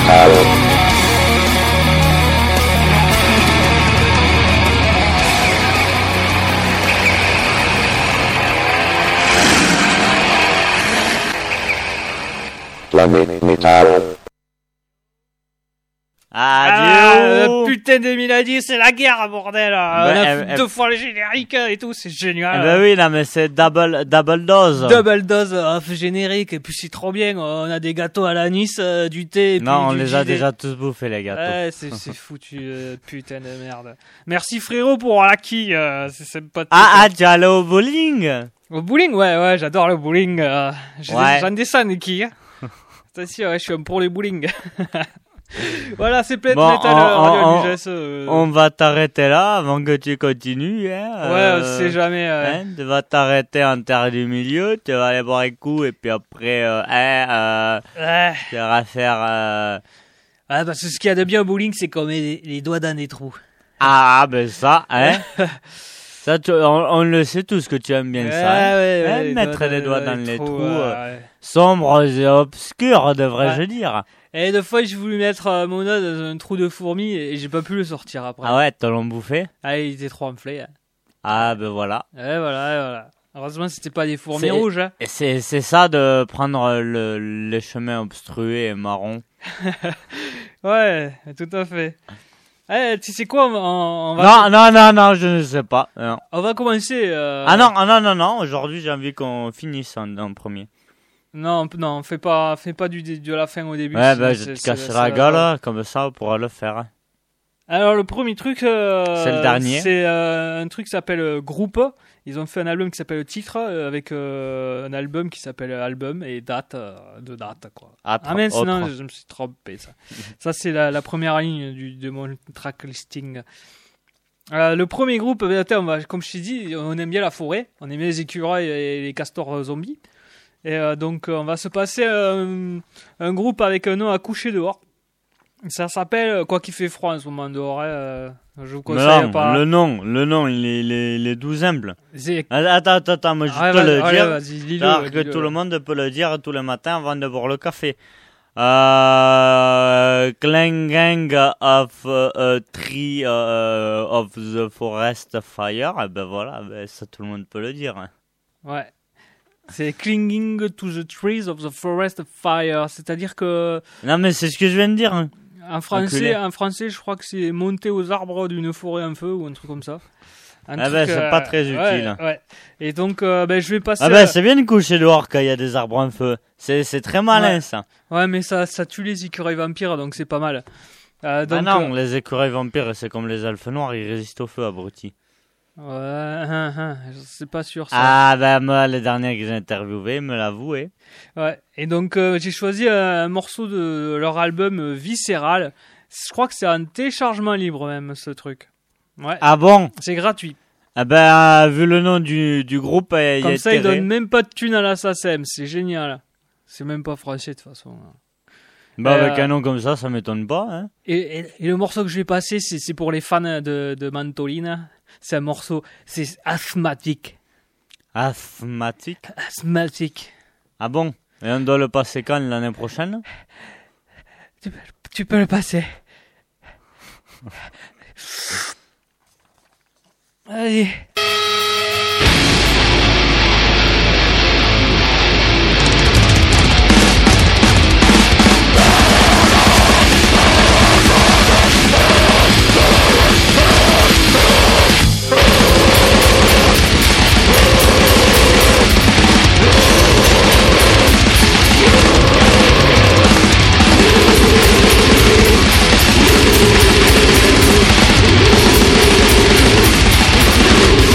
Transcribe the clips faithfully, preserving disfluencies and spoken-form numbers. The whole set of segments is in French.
metal. Planet Metal. Adieu. Ah, putain de Milady, c'est la guerre, bordel. Bah, On a elle- fait deux fois le générique et tout, c'est génial. Eh ben oui, non, mais c'est double, double dose. Double dose off générique, et puis c'est trop bien. On a des gâteaux à l'anis, euh, du thé. Et puis Non, on du les a gilet. déjà tous bouffés, les gâteaux. Ouais, c'est, c'est foutu, euh, putain de merde. Merci frérot pour la quille, euh, c'est sympathique. Ah, ah, tu es allé au bowling? Au bowling, ouais, ouais, j'adore le bowling. Euh, j'ai Ouais. des, j'en descends des quilles. Hein. Attention, ouais, je suis un pro les bowling. Voilà, c'est Planet Bon, Metal, on- Radio on- L G S, euh, On va t'arrêter là avant que tu continues. Hein, Ouais, euh, on sait jamais. Ouais. Hein, tu vas t'arrêter en terre du milieu, tu vas aller boire un coup et puis après, euh, hein, euh, Ouais. tu vas faire... Euh... Ah, parce que ce qu'il y a de bien au bowling, c'est qu'on met les, les doigts dans des trous. Ah, ben ça, hein. Ça, tu- on, on le sait tous que tu aimes bien ça. Hein, ouais, Hein, les mettre les doigts dans les trous, euh, sombres et obscurs, devrais-je Ouais. dire. Et deux fois, j'ai voulu mettre euh, mon doigt dans un trou de fourmi et j'ai pas pu le sortir après. Ah ouais, te l'ont bouffé. Ah, il était trop enflé. Hein. Ah, ben voilà. Et voilà, et voilà. Heureusement, c'était pas des fourmis C'est- rouges. Hein. Et c'est, c'est ça de prendre le, les chemins obstrués et marrons. Ouais, tout à fait. Eh, tu sais quoi, on, on va, Non, non, non, non, je ne sais pas. Non. on va commencer. Euh... Ah non, ah non, non, non, aujourd'hui j'ai envie qu'on finisse en, en premier. Non, non, fais pas, fais pas du, de la fin au début. Ouais, sinon bah c'est- je te c'est- casse c'est la la gueule, joie. comme ça on pourra le faire. Alors le premier truc, euh, C'est le dernier. C'est euh, un truc qui s'appelle euh, Groupe. Ils ont fait un album qui s'appelle Titre euh, avec euh, un album qui s'appelle Album et date euh, de date quoi. Ah, Ah mais autre. non, je me suis trompé ça. Ça c'est la, la première ligne du, de mon track listing. Euh, le premier groupe, ben, attends, on va, comme je t'ai dit, on aime bien la forêt, on aime bien les écureuils et les castors euh, zombies. Et euh, donc euh, on va se passer euh, un groupe avec un nom à coucher dehors. Ça s'appelle, quoi qu'il fait froid en ce moment dehors, hein, euh, je vous Mais conseille non, pas. le nom, le nom, il est, il est, il est doux simple. C'est- Attends, attends, attends, moi je Ah, peux vas-y, le allez, dire. vas-y, dis-le, Alors que dis-le. tout le monde peut le dire tous les matins avant de boire le café. Euh, Clanging of a tree uh, of the forest fire. Eh ben voilà, ben ça tout le monde peut le dire. Ouais. C'est clinging to the trees of the forest fire, c'est-à-dire que Non mais c'est ce que je viens de dire. Hein. en français, Enculé. en français, je crois que c'est monter aux arbres d'une forêt en feu ou un truc comme ça. Un Ah truc, ben, c'est euh, pas très utile. Ouais, ouais. Et donc, euh, ben, je vais passer. Ah à- ben c'est bien de coucher dehors quand il y a des arbres en feu. C'est c'est très malin Ouais. ça. Ouais, mais ça, ça tue les écureuils vampires, donc c'est pas mal. Euh, donc, ah non, euh, les écureuils vampires c'est comme les elfes noirs, ils résistent au feu, abrutis. Ouais, hein, hein, c'est pas sûr ça. Ah ben moi les derniers que j'ai interviewés me l'avouaient. Ouais. Et donc euh, j'ai choisi un morceau de leur album euh, Viscéral. Je crois que c'est un téléchargement libre même ce truc. Ouais. Ah bon? C'est gratuit. Ah ben, euh, vu le nom du, du groupe, euh, il y Comme a ça, ils intérêt. donnent même pas de thunes à la S A C E M. C'est génial. C'est même pas français de toute façon. Bah, Euh, avec un nom comme ça, ça m'étonne pas, hein. Et, et, et le morceau que je vais passer, c'est, c'est pour les fans de, de Mantolina. C'est un morceau, c'est asthmatique. Asthmatique. Asthmatique. Ah bon? Et on doit le passer quand, l'année prochaine? Tu, peux- tu peux le passer. Allez. We'll be right back.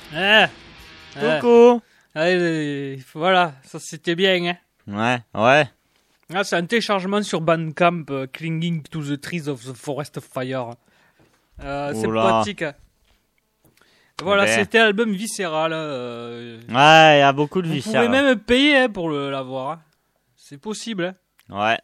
Eh, eh. Coucou. Allez, voilà, ça c'était bien. Hein. Ouais, ouais. Ah, c'est un téléchargement sur Bandcamp, euh, Clinging to the Trees of the Forest of Fire. Euh, c'est Oula. pratique. Voilà, Eh ben. c'était l'album Visceral. Euh, Ouais, il y a beaucoup de vous viscères. pouvez même payer hein, pour le- l'avoir. Hein. C'est possible. Hein. Ouais.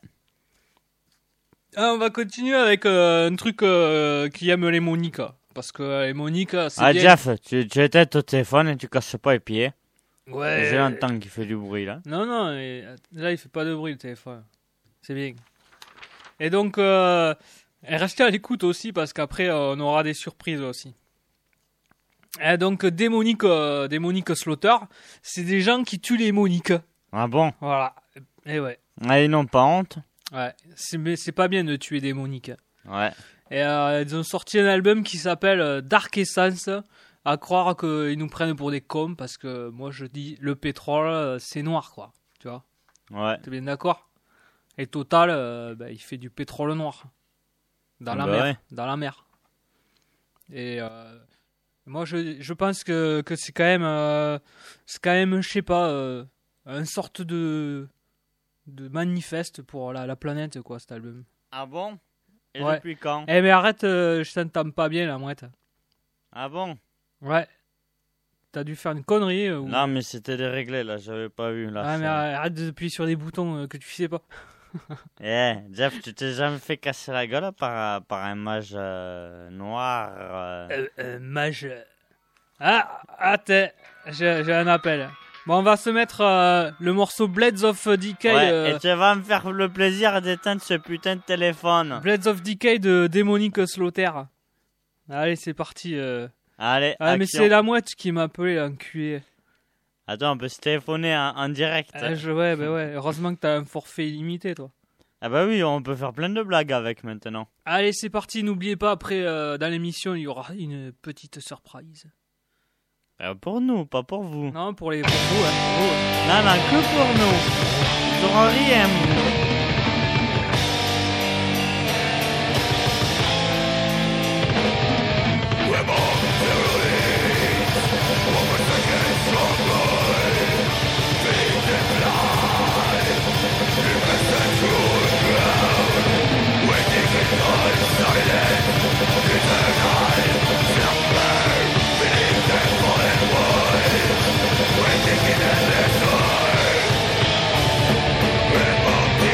Ah, on va continuer avec euh, un truc euh, qui aime les Monica. Parce que euh, les Monica, c'est Ah, bien. Jeff, tu, tu éteins ton téléphone et tu casses pas les pieds. Ouais. J'ai l'entends qu'il fait du bruit, là. Non, non, mais, là, il fait pas de bruit le téléphone. C'est bien. Et donc, euh, restez à l'écoute aussi, parce qu'après, euh, on aura des surprises aussi. Et donc, Démonique, euh, Démonique Slaughter, c'est des gens qui tuent les Moniques. Ah bon? Voilà. Et ouais. Ah, ils n'ont pas honte? Ouais. C'est, mais c'est pas bien de tuer des Moniques. Ouais. Et euh, ils ont sorti un album qui s'appelle euh, Dark Essence. À croire qu'ils nous prennent pour des cons, parce que moi, je dis, le pétrole, euh, c'est noir, quoi. Tu vois? Ouais. T'es bien d'accord? Et Total, euh, bah, il fait du pétrole noir. Dans la Bah mer. ouais. Dans la mer. Et euh, moi, je, je pense que, que c'est quand même, euh, c'est quand même, je sais pas, euh, une sorte de, de manifeste pour la, la planète, quoi, cet album. Ah bon? Et Ouais. depuis quand? Eh, mais arrête, euh, je t'entends pas bien, la mouette. Ah bon? Ouais. T'as dû faire une connerie. euh, ou... Non, mais c'était déréglé, là, j'avais pas vu. Là, Ah, mais ça. arrête d'appuyer sur des boutons euh, que tu sais pas. Eh, Jeff, tu t'es jamais fait casser la gueule par, par un mage euh, noir euh... Euh, euh, mage. Ah, attends, j'ai, j'ai un appel. Bon, on va se mettre euh, le morceau Blades of Decay. Ouais, euh, et tu vas me faire le plaisir d'éteindre ce putain de téléphone. Blades of Decay de Démonique Slaughter. Allez, c'est parti. Euh. Allez, Ah, mais action. c'est la mouette qui m'a appelé, l'enculé. Attends, on peut se téléphoner en, en direct. Ah, je, ouais, bah ouais. Heureusement que t'as un forfait illimité, toi. Ah bah oui, on peut faire plein de blagues avec maintenant. Allez, c'est parti. N'oubliez pas, après, euh, dans l'émission, il y aura une petite surprise. Euh, pour nous, pas pour vous. Non, pour les pour vous, hein, pour vous, hein. Non, non, que pour nous. Ils auront rien. We're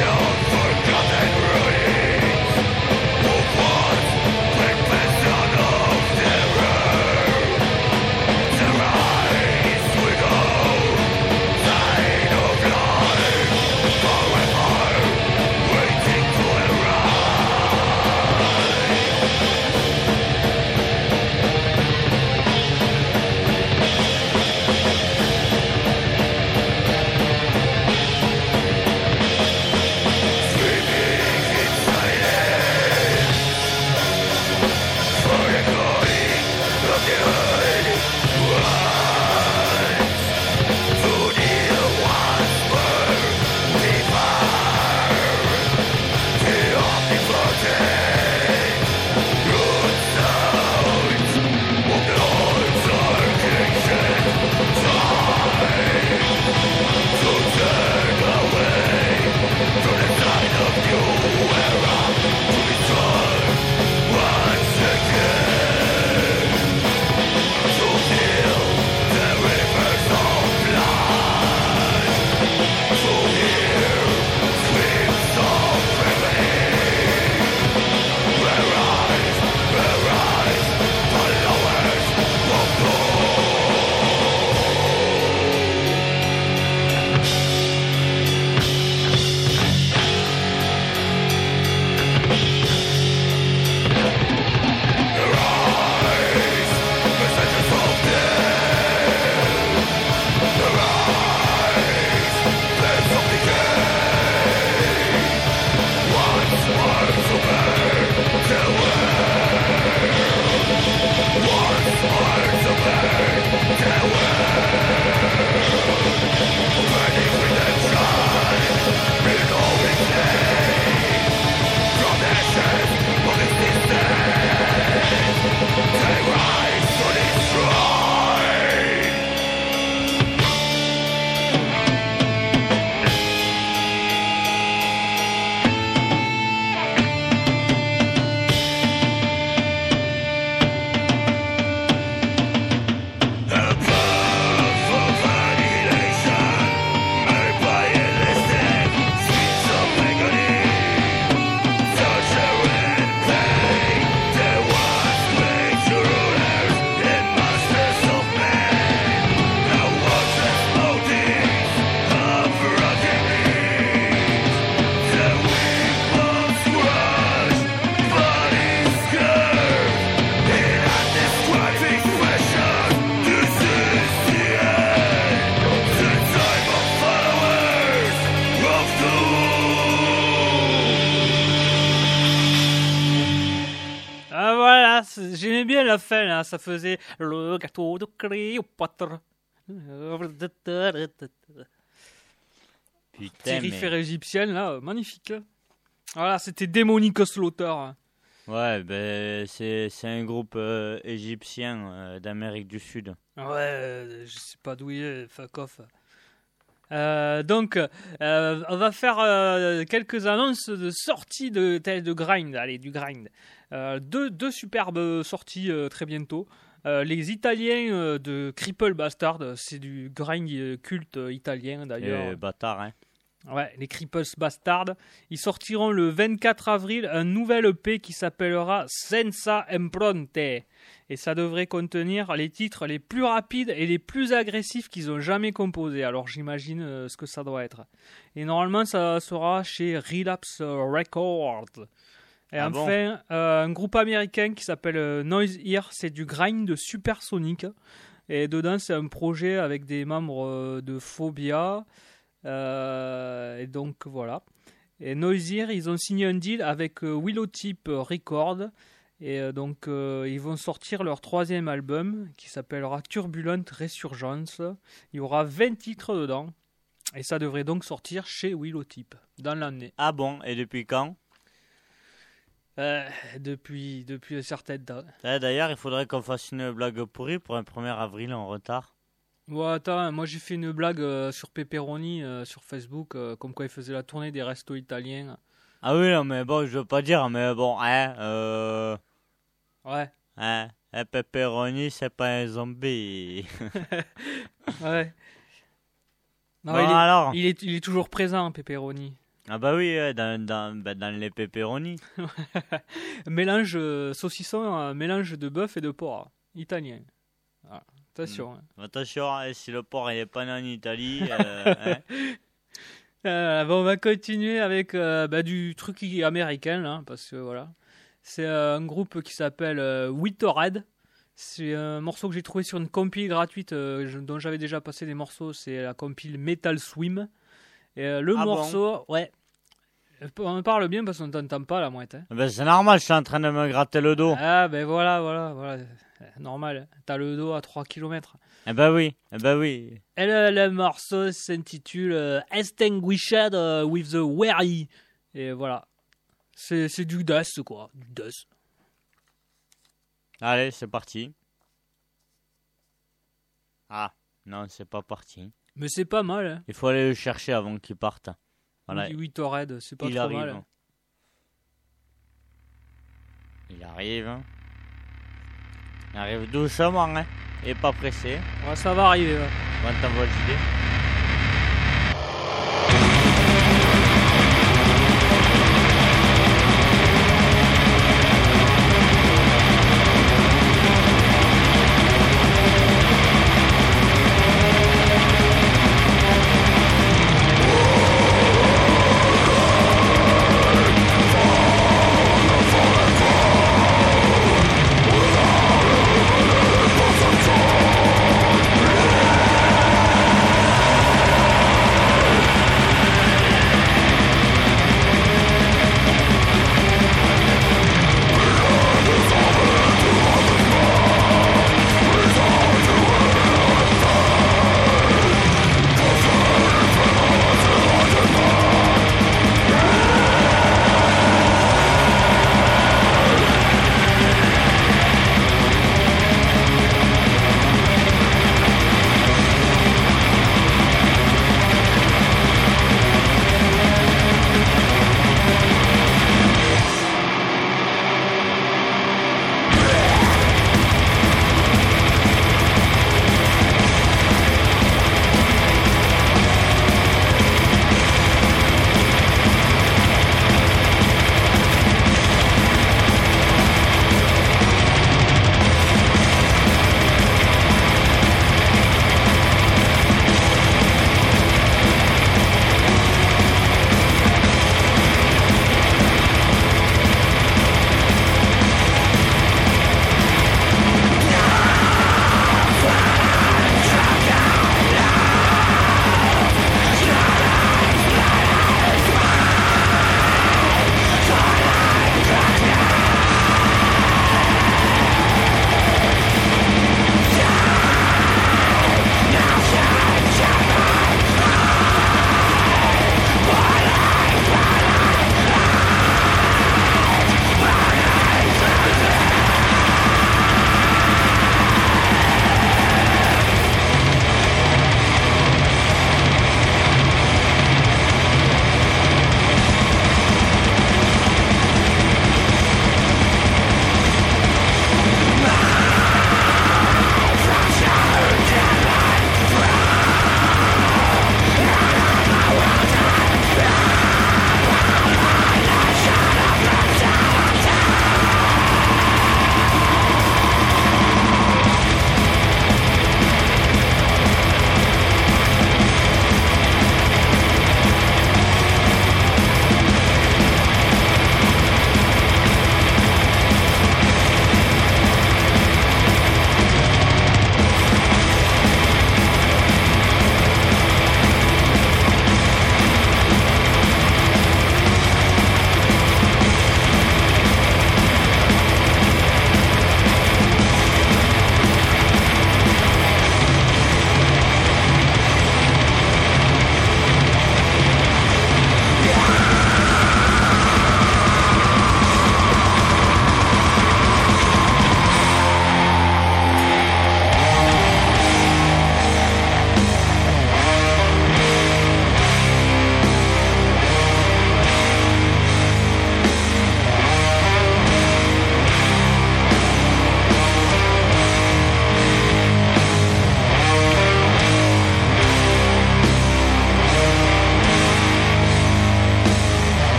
là, c'est- j'aimais bien la fin, là. Ça faisait le gâteau de Cléopâtre. Putain, Petit riff mais... égyptienne, là, euh, magnifique. Voilà, c'était Demonic Slaughter. Ouais, ben, c'est, c'est un groupe euh, égyptien euh, d'Amérique du Sud. Ouais, euh, je sais pas d'où il est, fuck off. Euh, donc, euh, on va faire euh, quelques annonces de sortie de tel de grind, allez, du grind. Euh, deux, deux superbes sorties euh, très bientôt. Euh, les Italiens euh, de Cripple Bastard, c'est du grind euh, culte euh, italien d'ailleurs. Et bâtard, hein. Ouais, les Cripples Bastard. Ils sortiront le vingt-quatre avril un nouvel E P qui s'appellera Senza Impronte. Et ça devrait contenir les titres les plus rapides et les plus agressifs qu'ils ont jamais composés. Alors j'imagine euh, ce que ça doit être. Et normalement, ça sera chez Relapse Records. Et Ah enfin, euh, un groupe américain qui s'appelle euh, Noise Ear. C'est du grind de Supersonic. Et dedans, c'est un projet avec des membres euh, de Phobia. Euh, et donc voilà. Et Noisier, ils ont signé un deal avec euh, Willowtip Records. Et euh, donc euh, ils vont sortir leur troisième album qui s'appellera Turbulent Resurgence. Il y aura vingt titres dedans. Et ça devrait donc sortir chez Willowtip dans l'année. Ah bon, et depuis quand? Euh, depuis, depuis un certain temps. Eh, D'ailleurs, il faudrait qu'on fasse une blague pourrie pour un premier avril en retard. Bon, attends, moi j'ai fait une blague euh, sur Pepperoni euh, sur Facebook, euh, comme quoi il faisait la tournée des restos italiens. Ah oui, non, mais bon, je veux pas dire, mais bon, hein, euh... Ouais, Hein, un pepperoni, c'est pas un zombie. ouais. Non, Bon, il, est, alors il, est, il est toujours présent, Pepperoni. Ah bah oui, ouais, dans, dans, bah, dans les pepperoni. Mélange euh, saucisson, euh, mélange de bœuf et de porc. Italien. Voilà. Attention. hein. Attention, hein, si le porc il est pas né en Italie... euh, hein. Euh, bon, on va continuer avec euh, bah, du truc américain, là, parce que voilà. C'est euh, un groupe qui s'appelle euh, Witterhead. C'est un morceau que j'ai trouvé sur une compile gratuite euh, je- dont j'avais déjà passé des morceaux. C'est la compile Metal Swim. Et euh, le Ah bon morceau, ouais. On parle bien parce qu'on t'entend pas la moite. Hein. Ben, c'est normal, je suis en train de me gratter le dos. Ah, ben voilà, voilà, voilà. Normal. T'as le dos à trois kilomètres. Eh ben oui, eh ben oui. Et le, le morceau s'intitule euh, Extinguished euh, with the Weary. Et voilà. C'est, c'est du death, quoi. Du death. Allez, c'est parti. Ah, non, c'est pas parti. Mais c'est pas mal, hein. Il faut aller le chercher avant qu'il parte. Voilà. Oui, oui, Torred, c'est pas Il trop arrive. mal. Il arrive. Il arrive doucement, hein. Et pas pressé. Ouais, ça va arriver. Ouais. On t'envoie le gilet. We'll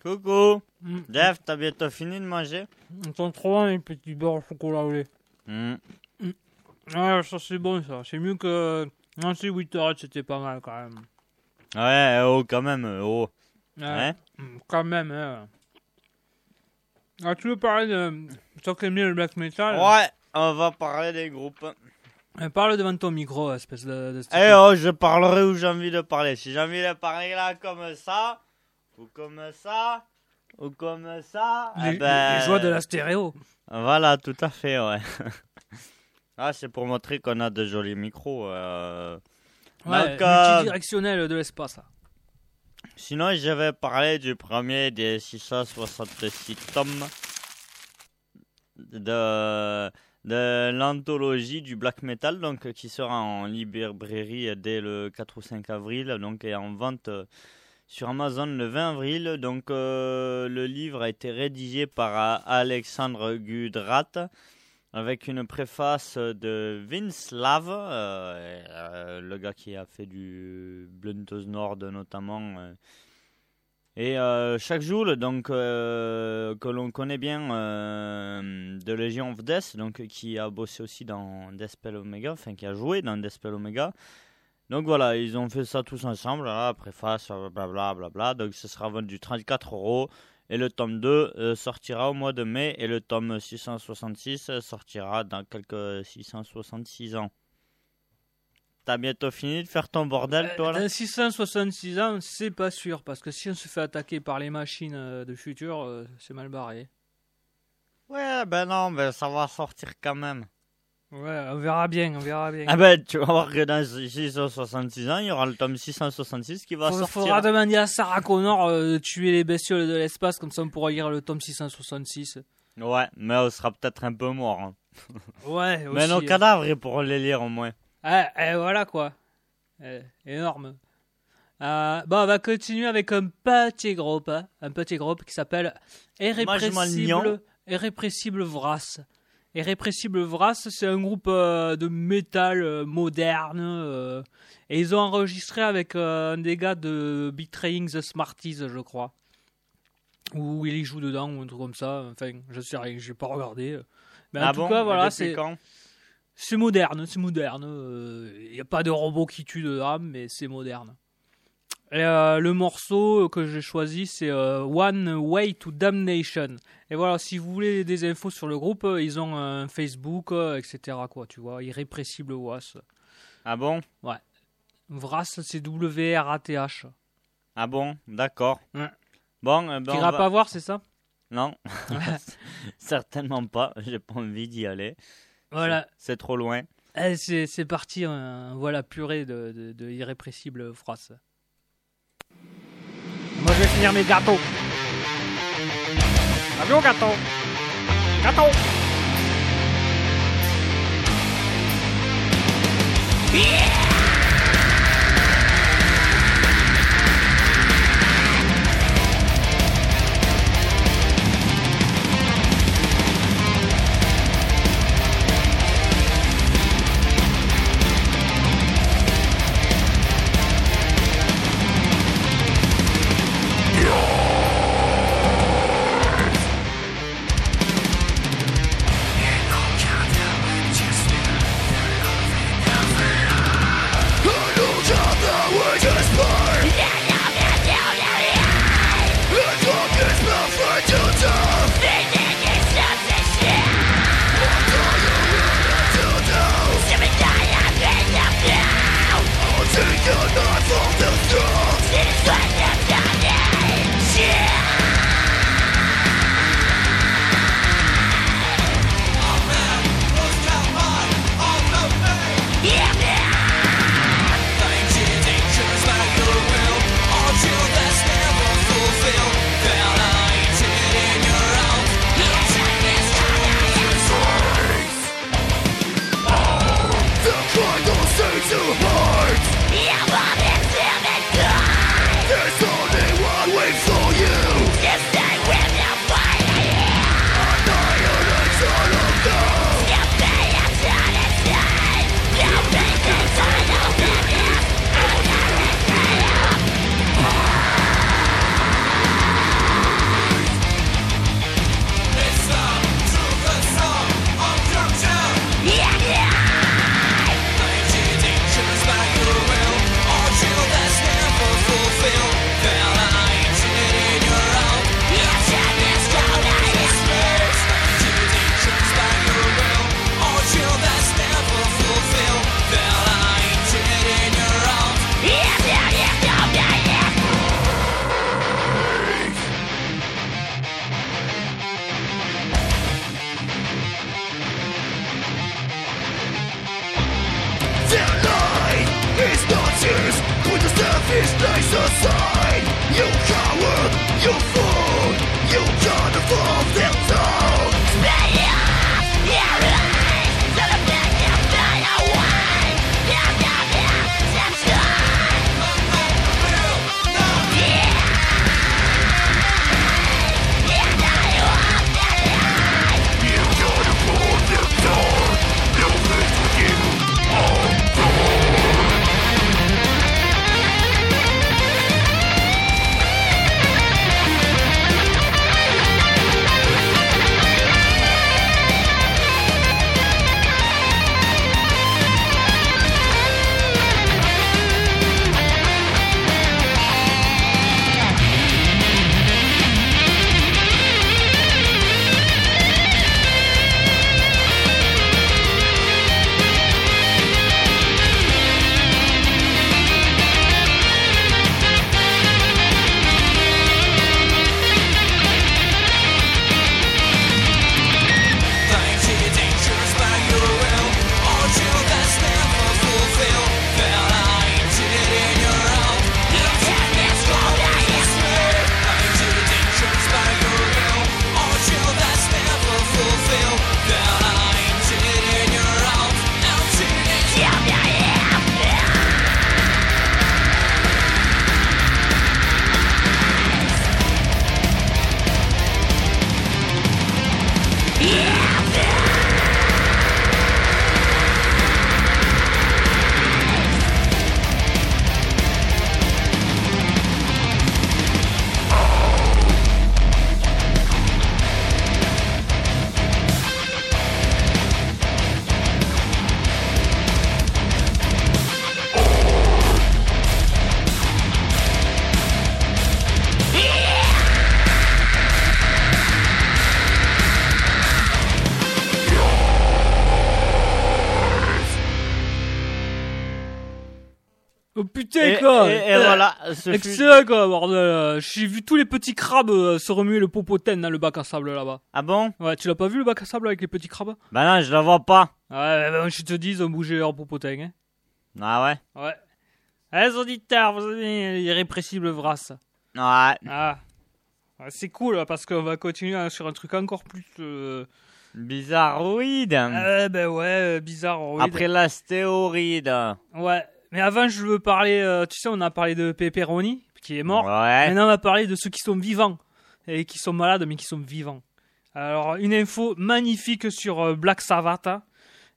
Coucou. Mm. Jeff, t'as bientôt fini de manger? Ils sont trop loin les petits beurre au chocolat au lait. Mm. Ouais, ça c'est bon ça. C'est mieux que... Non, si huit heures c'était pas mal quand même. Ouais, oh, quand même, oh. Ouais, Hein? mm, quand même, hein. Ah, tu veux parler de... Toi qui aimes bien le black metal, Ouais, on va parler des groupes. euh, parle devant ton micro, espèce de... de Eh oh, je parlerai où j'ai envie de parler. Si j'ai envie de parler là comme ça, ou comme ça, ou comme ça, les, eh ben... les joies de la stéréo. Voilà, tout à fait, ouais. Ah, c'est pour montrer qu'on a de jolis micros. Euh... Ouais, Donc, euh, multidirectionnel de l'espace. Sinon, je vais parler du premier des six cent soixante-six tomes de, de l'anthologie du black metal, donc qui sera en librairie dès le quatre ou cinq avril, donc et en vente sur Amazon le vingt avril. Donc euh, le livre a été rédigé par Alexandre Gudrat, avec une préface de Vince Lave, euh, euh, le gars qui a fait du Bluntos Nord notamment, euh, et euh, chaque jour, donc euh, que l'on connaît bien euh, de Legion of Death, donc qui a bossé aussi dans Deathspell Omega, enfin qui a joué dans Deathspell Omega. Donc voilà, ils ont fait ça tous ensemble, là, préface, blablabla, bla bla, donc ce sera vendu trente-quatre euros. Et le tome deux euh, sortira au mois de mai. Et le tome six cent soixante-six euh, sortira dans quelques six cent soixante-six ans. T'as bientôt fini de faire ton bordel, toi, là? Dans six cent soixante-six ans, c'est pas sûr. Parce que si on se fait attaquer par les machines euh, de futur, euh, c'est mal barré. Ouais, ben non, ben ça va sortir quand même. Ouais, on verra bien, on verra bien. Ah ben, tu vas voir que dans six cent soixante-six ans, il y aura le tome six cent soixante-six qui va Il sortir. faudra demander à Sarah Connor euh, de tuer les bestioles de l'espace, comme ça on pourra lire le tome six cent soixante-six. Ouais, mais on sera peut-être un peu mort. Hein. Ouais, aussi. Mais nos cadavres, ils pourront les lire au moins. Ah, et voilà quoi. Eh, énorme. Euh, bon, on va continuer avec un petit groupe, hein, un petit groupe qui s'appelle Irrépressible, Irrépressible Vras. Irrépressible Vras, c'est un groupe euh, de métal euh, moderne, euh, et ils ont enregistré avec euh, un des gars de Betraying the Smarties, je crois. Ou il y joue dedans, ou un truc comme ça. Enfin, je sais rien, j'ai pas regardé. Mais en ah tout bon, cas, voilà, c'est c'est. C'est moderne, c'est moderne. Il n'y a pas de robot qui tue dedans, mais c'est moderne. Et, euh, le morceau que j'ai choisi, c'est euh, One Way to Damnation. Et voilà, si vous voulez des infos sur le groupe, ils ont un Facebook, euh, et cetera. Quoi, tu vois, Irrépressible Vras. Ah bon? Ouais. Vras, c'est W R A T H. Ah bon, d'accord. Ouais. Bon, eh ben, tu iras va... pas voir, c'est ça? Non, certainement pas. J'ai pas envie d'y aller. Voilà. C'est, c'est trop loin. Eh, c'est, c'est parti, hein. Voilà, purée de, de, de Irrépressible Vras. Moi, je vais finir mes gâteaux. Avion gâteau. Gâteau. Yeah! Oh putain, Et, quoi. et, et voilà. Ce fut- Excellent, quoi, bordel. J'ai vu tous les petits crabes euh, se remuer le popotène dans le bac à sable là-bas. Ah bon? Ouais, tu l'as pas vu le bac à sable avec les petits crabes? Bah non, je la vois pas. Ouais, bah, je te dis, ils ont bougé leur popotène, hein. Ah ouais? Ouais. Eh, les auditeurs, vous avez l'irrépressible Vras. Ouais. Ah. Ouais, c'est cool, hein, parce qu'on va continuer hein, sur un truc encore plus... Euh... Bizarroïde. Euh, ben ouais, euh, bizarre. oui. Après l'astéroïde. Ouais. Mais avant, je veux parler... euh, tu sais, on a parlé de Pepperoni, qui est mort. Ouais. Maintenant, on va parler de ceux qui sont vivants. Et qui sont malades, mais qui sont vivants. Alors, une info magnifique sur euh, Black Sabbath. Hein.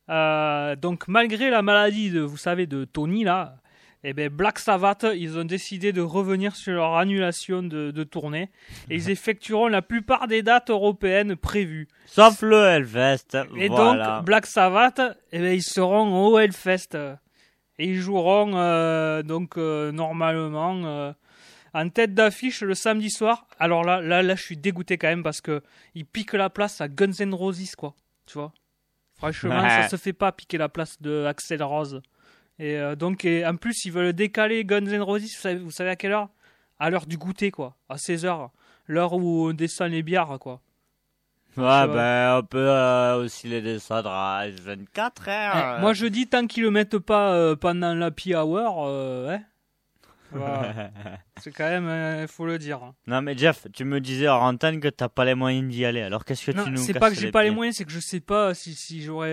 Euh, donc, malgré la maladie, de, vous savez, de Tony, là... Eh ben Black Sabbath, ils ont décidé de revenir sur leur annulation de, de tournée et ils effectueront la plupart des dates européennes prévues. Sauf le Hellfest. Et voilà. donc Black Sabbath, eh ben ils seront au Hellfest et ils joueront euh, donc euh, normalement euh, en tête d'affiche le samedi soir. Alors là, là, là, je suis dégoûté quand même parce que ils piquent la place à Guns N' Roses, quoi. Tu vois. Franchement, ça se fait pas piquer la place de Axl Rose. Et euh, donc, et en plus, ils veulent décaler Guns N' Roses, vous savez, vous savez à quelle heure? À l'heure du goûter, quoi. À seize heures. L'heure où on descend les bières, quoi. Ouais, vois. ben, on peut euh, aussi les descendre à vingt-quatre heures. Eh, moi, je dis, tant qu'ils le mettent pas euh, pendant l'happy hour, euh, hein, voilà. C'est quand même, il euh, faut le dire. Non, mais Jeff, tu me disais en antenne que t'as pas les moyens d'y aller. Alors, qu'est-ce que Non, tu nous c'est casses pas que j'ai les pas les pieds moyens, c'est que je sais pas si, si j'aurais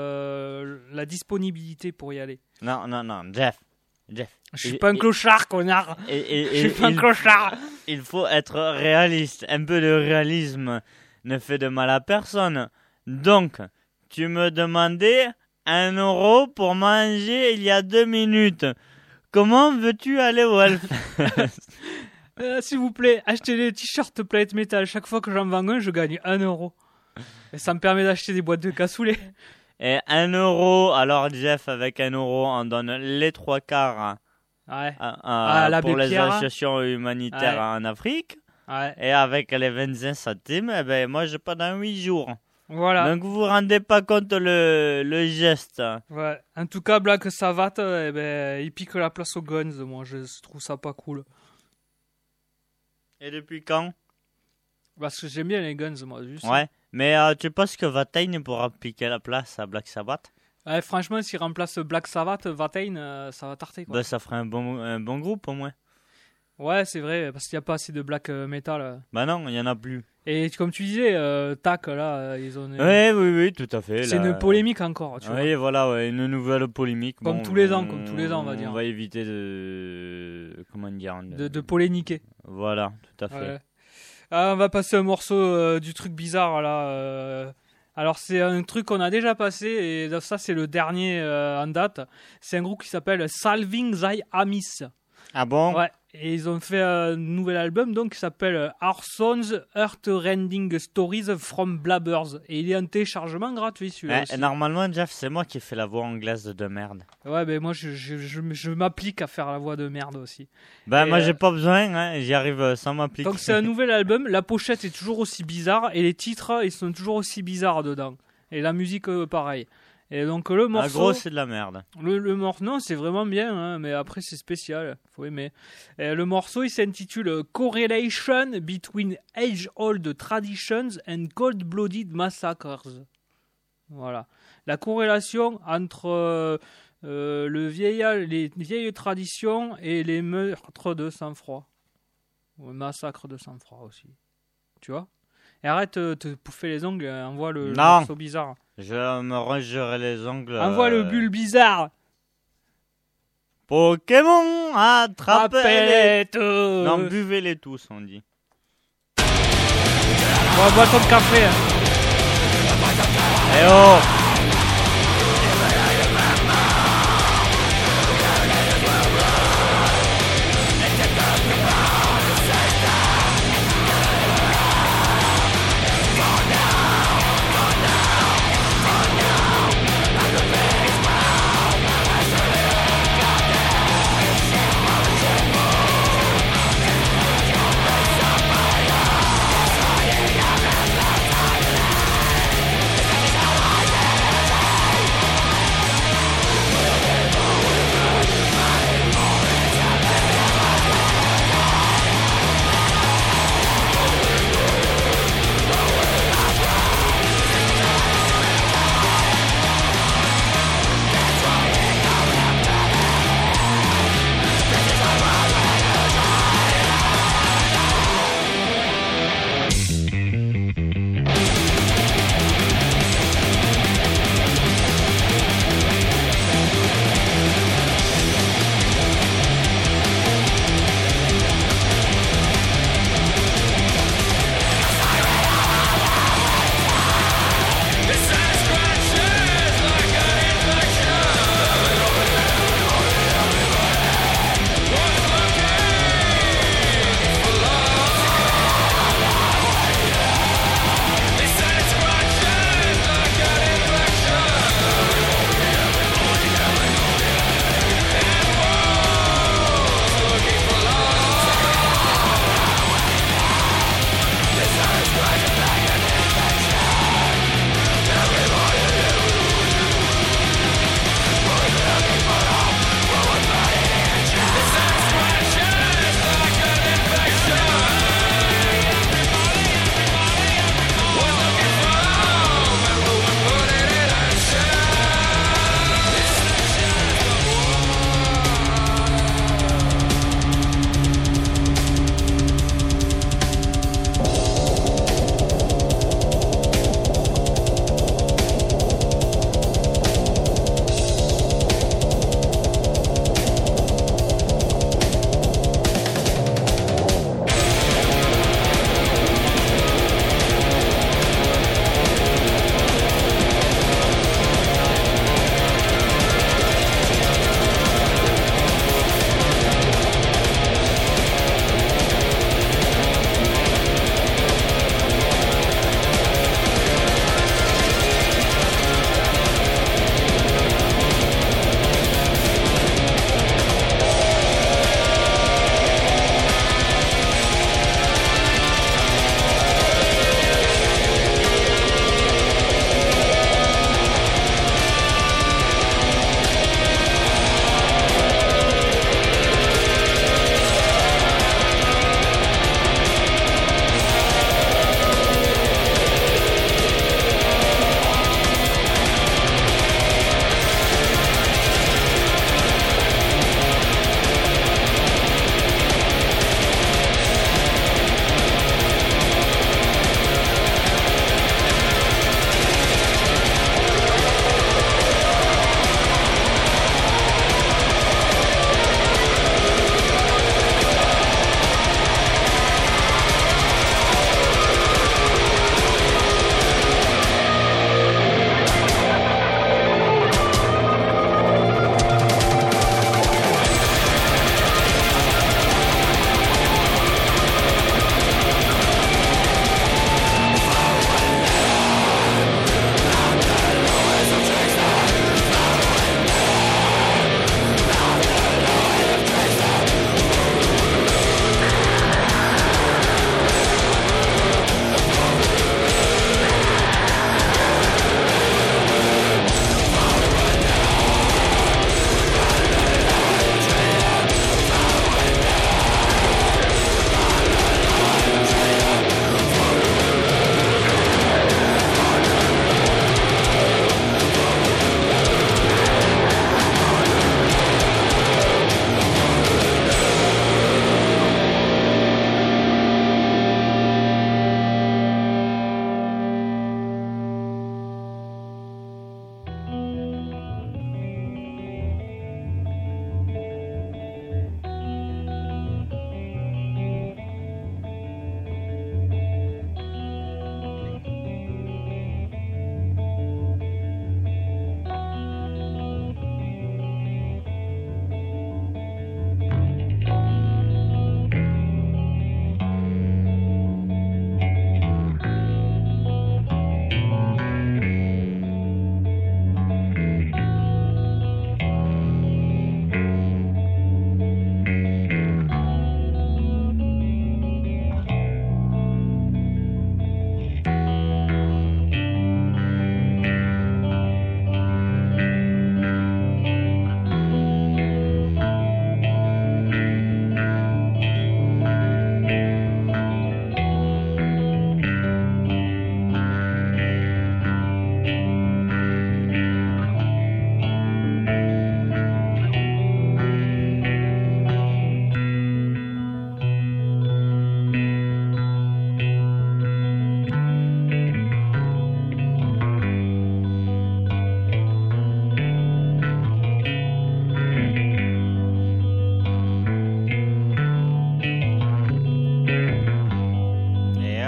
euh, la disponibilité pour y aller. Non, non, non, Jeff. Jeff. Je suis Il- pas un il- clochard, connard. et- et- Je suis et- pas un il- clochard. Il faut être réaliste. Un peu de réalisme ne fait de mal à personne. Donc, tu me demandais un euro pour manger il y a deux minutes. Comment veux-tu aller au Hellfest? Euh, S'il vous plaît, achetez des t-shirts Planet Metal. Chaque fois que j'en vends un, je gagne un euro. Et ça me permet d'acheter des boîtes de cassoulet. Et un euro, alors Jeff, avec un euro, on donne les trois quarts Ouais. à- à- Ah, l'abbé pour les Pierre. associations humanitaires Ouais. en Afrique. Ouais. Et avec les vingt-cinq centimes, eh ben, moi, je pendant huit jours. Voilà. Donc, vous vous rendez pas compte le, le geste. Ouais. En tout cas, Black Sabbath, eh ben, il pique la place aux Guns. Moi, je trouve ça pas cool. Et depuis quand? Parce que j'aime bien les Guns, moi. Juste. Ouais. Mais euh, tu penses que Watain pourra piquer la place à Black Sabbath? Ouais, franchement, s'il remplace Black Sabbath, Watain, euh, ça va tarter, quoi. Ben, ça ferait un bon, un bon groupe au moins. Ouais, c'est vrai, parce qu'il n'y a pas assez de black euh, metal. euh. Bah non, il y en a plus. Et comme tu disais, euh, tac, là, euh, ils ont. une- Ouais, oui, oui, tout à fait. c'est là. une polémique encore, tu vois. Oui, voilà, ouais, une nouvelle polémique. Comme tous les ans, comme tous les ans, on va dire. On va éviter de. Comment dire de- De, de polémiquer. Voilà, tout à fait. Ouais. Ah, on va passer un morceau euh, du truc bizarre là. euh. Alors c'est un truc qu'on a déjà passé et ça c'est le dernier euh, en date. C'est un groupe qui s'appelle Salving Thy Amis. Ah bon? Ouais. Et ils ont fait un nouvel album donc qui s'appelle Our Sons Heart-Rending Stories from Blabbers et il est en téléchargement gratuit celui-là. Eh, aussi. normalement, Jeff, c'est moi qui fais la voix anglaise de merde. Ouais, ben moi je, je, je, je m'applique à faire la voix de merde aussi. Ben, Et, moi, euh, j'ai pas besoin, hein, j'y arrive euh, sans m'appliquer. Donc c'est un nouvel album, la pochette est toujours aussi bizarre et les titres ils sont toujours aussi bizarres dedans. Et la musique euh, pareil. Et donc le Ah, morceau, gros, c'est de la merde. le, le morceau, non c'est vraiment bien, hein, mais après c'est spécial, faut aimer. Et le morceau il s'intitule Correlation Between Age-Old Traditions and Cold-Blooded Massacres. Voilà. La corrélation entre euh, euh, le vieil, les vieilles traditions et les meurtres de sang-froid. Ou massacre de sang-froid aussi. Tu vois? Et arrête de te pouffer les ongles, envoie le, le Non. morceau bizarre. Je me rangerai les ongles. Envoie euh, le bulle bizarre. Pokémon, attrapez-les. Appelez tous. Non, buvez-les tous, on dit. Bon, bois ton café. hein. Eh oh. It's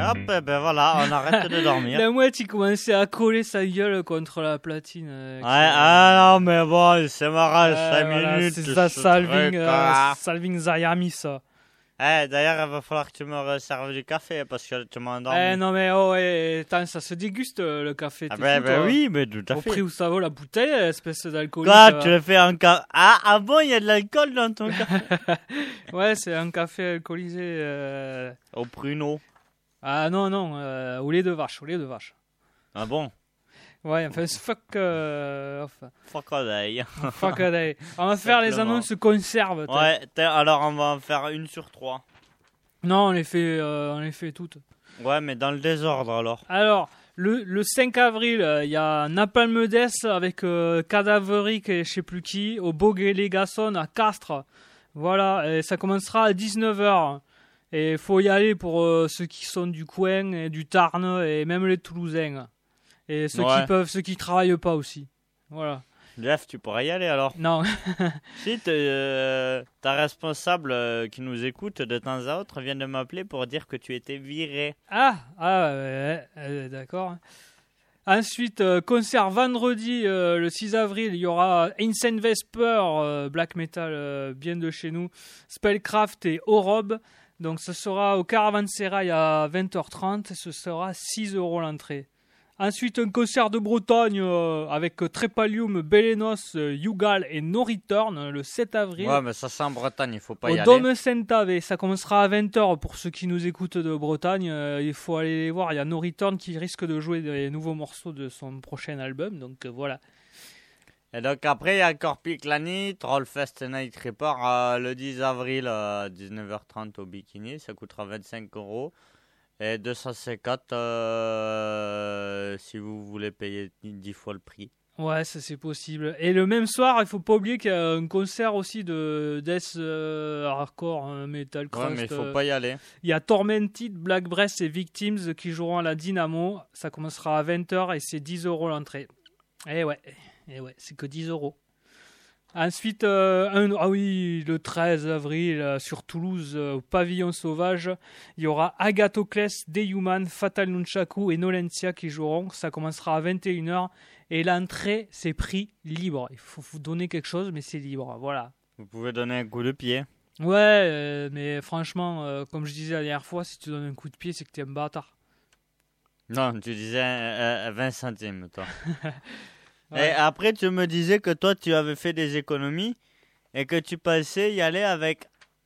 hop, eh ben voilà, on arrête de dormir. La mouette, il commençait à coller sa gueule contre la platine. euh, Ouais, qui- ah non, mais bon, c'est marrant, Ouais, cinq voilà, minutes. c'est ça, ce Salving, truc, euh, ah. Salving Zayami, ça. Eh, d'ailleurs, il va falloir que tu me resserves du café parce que tu m'as endormi. Eh non, mais oh, ouais, attends, ça se déguste euh, le café. ah t'es ben, fou, ben toi. oui, mais tout à Au fait. prix où ça vaut la bouteille, espèce d'alcoolique. Quoi, euh. tu le fais en café? Ah, ah bon, il y a de l'alcool dans ton café? Ouais, c'est un café alcoolisé. euh. Au pruneau. Ah non, non, euh, au lait de vache, au lait de vache. Ah bon? Ouais, enfin, fuck. Euh, enfin, Fuck all day. fuck a day. On va faire les Simplement. annonces conserves. t'as- Ouais, t'as- alors on va en faire une sur trois. Non, on les fait, euh, on les fait toutes. Ouais, mais dans le désordre alors. Alors, le, le cinq avril, euh, il y a Napalm Death avec euh, Cadaveric et je sais plus qui, au Bogué-les-Gasson à Castres. Voilà, et ça commencera à dix-neuf heures. Et il faut y aller pour euh, ceux qui sont du coin, et du Tarn et même les Toulousains. Et ceux Ouais. qui peuvent, ceux qui travaillent pas aussi. Voilà. Jeff, tu pourrais y aller alors. Non, Si t'es, euh, ta responsable euh, qui nous écoute de temps à autre vient de m'appeler pour dire que tu étais viré. ah, ah ouais, ouais, d'accord. Ensuite, euh, concert vendredi, euh, le six avril, il y aura Insane Vesper, euh, black metal euh, bien de chez nous, Spellcraft et Orob. Donc ce sera au Caravansérail à vingt heures trente, ce sera six euros l'entrée. Ensuite, un concert de Bretagne euh, avec Trépalium, Belenos, euh, Yugal et No Return euh, le sept avril. Ouais, mais ça c'est en Bretagne, il faut pas Au y aller. Dôme Saint-Ave, ça commencera à vingt heures pour ceux qui nous écoutent de Bretagne. euh, il faut aller les voir. Il y a No Return qui risque de jouer des nouveaux morceaux de son prochain album. Donc euh, voilà. Et donc après, il y a Corpiclani, Trollfest Night Report euh, le dix avril à dix-neuf heures trente au Bikini. Ça coûtera vingt-cinq euros. Et deux cent cinquante euh, si vous voulez payer dix fois le prix. Ouais, ça c'est possible. Et le même soir, il faut pas oublier qu'il y a un concert aussi de Death euh, Hardcore, hein, Metal Crust. Ouais, mais il faut euh, pas y aller. Il y a Tormented, Black Breast et Victims qui joueront à la Dynamo. Ça commencera à vingt heures et c'est dix euros l'entrée. Eh ouais, eh ouais, c'est que dix euros. Ensuite, euh, un, ah oui, le treize avril, euh, sur Toulouse, euh, au Pavillon Sauvage, il y aura Agathocles, Dehuman, Fatal Nunchaku et Nolentia qui joueront. Ça commencera à vingt et une heures. Et l'entrée, c'est prix libre. Il faut vous donner quelque chose, mais c'est libre. Voilà. Vous pouvez donner un coup de pied. Ouais, euh, mais franchement, euh, comme je disais la dernière fois, si tu donnes un coup de pied, c'est que t'es un bâtard. Non, tu disais euh, euh, vingt centimes, toi. Ouais. Et après, tu me disais que toi, tu avais fait des économies et que tu pensais y aller avec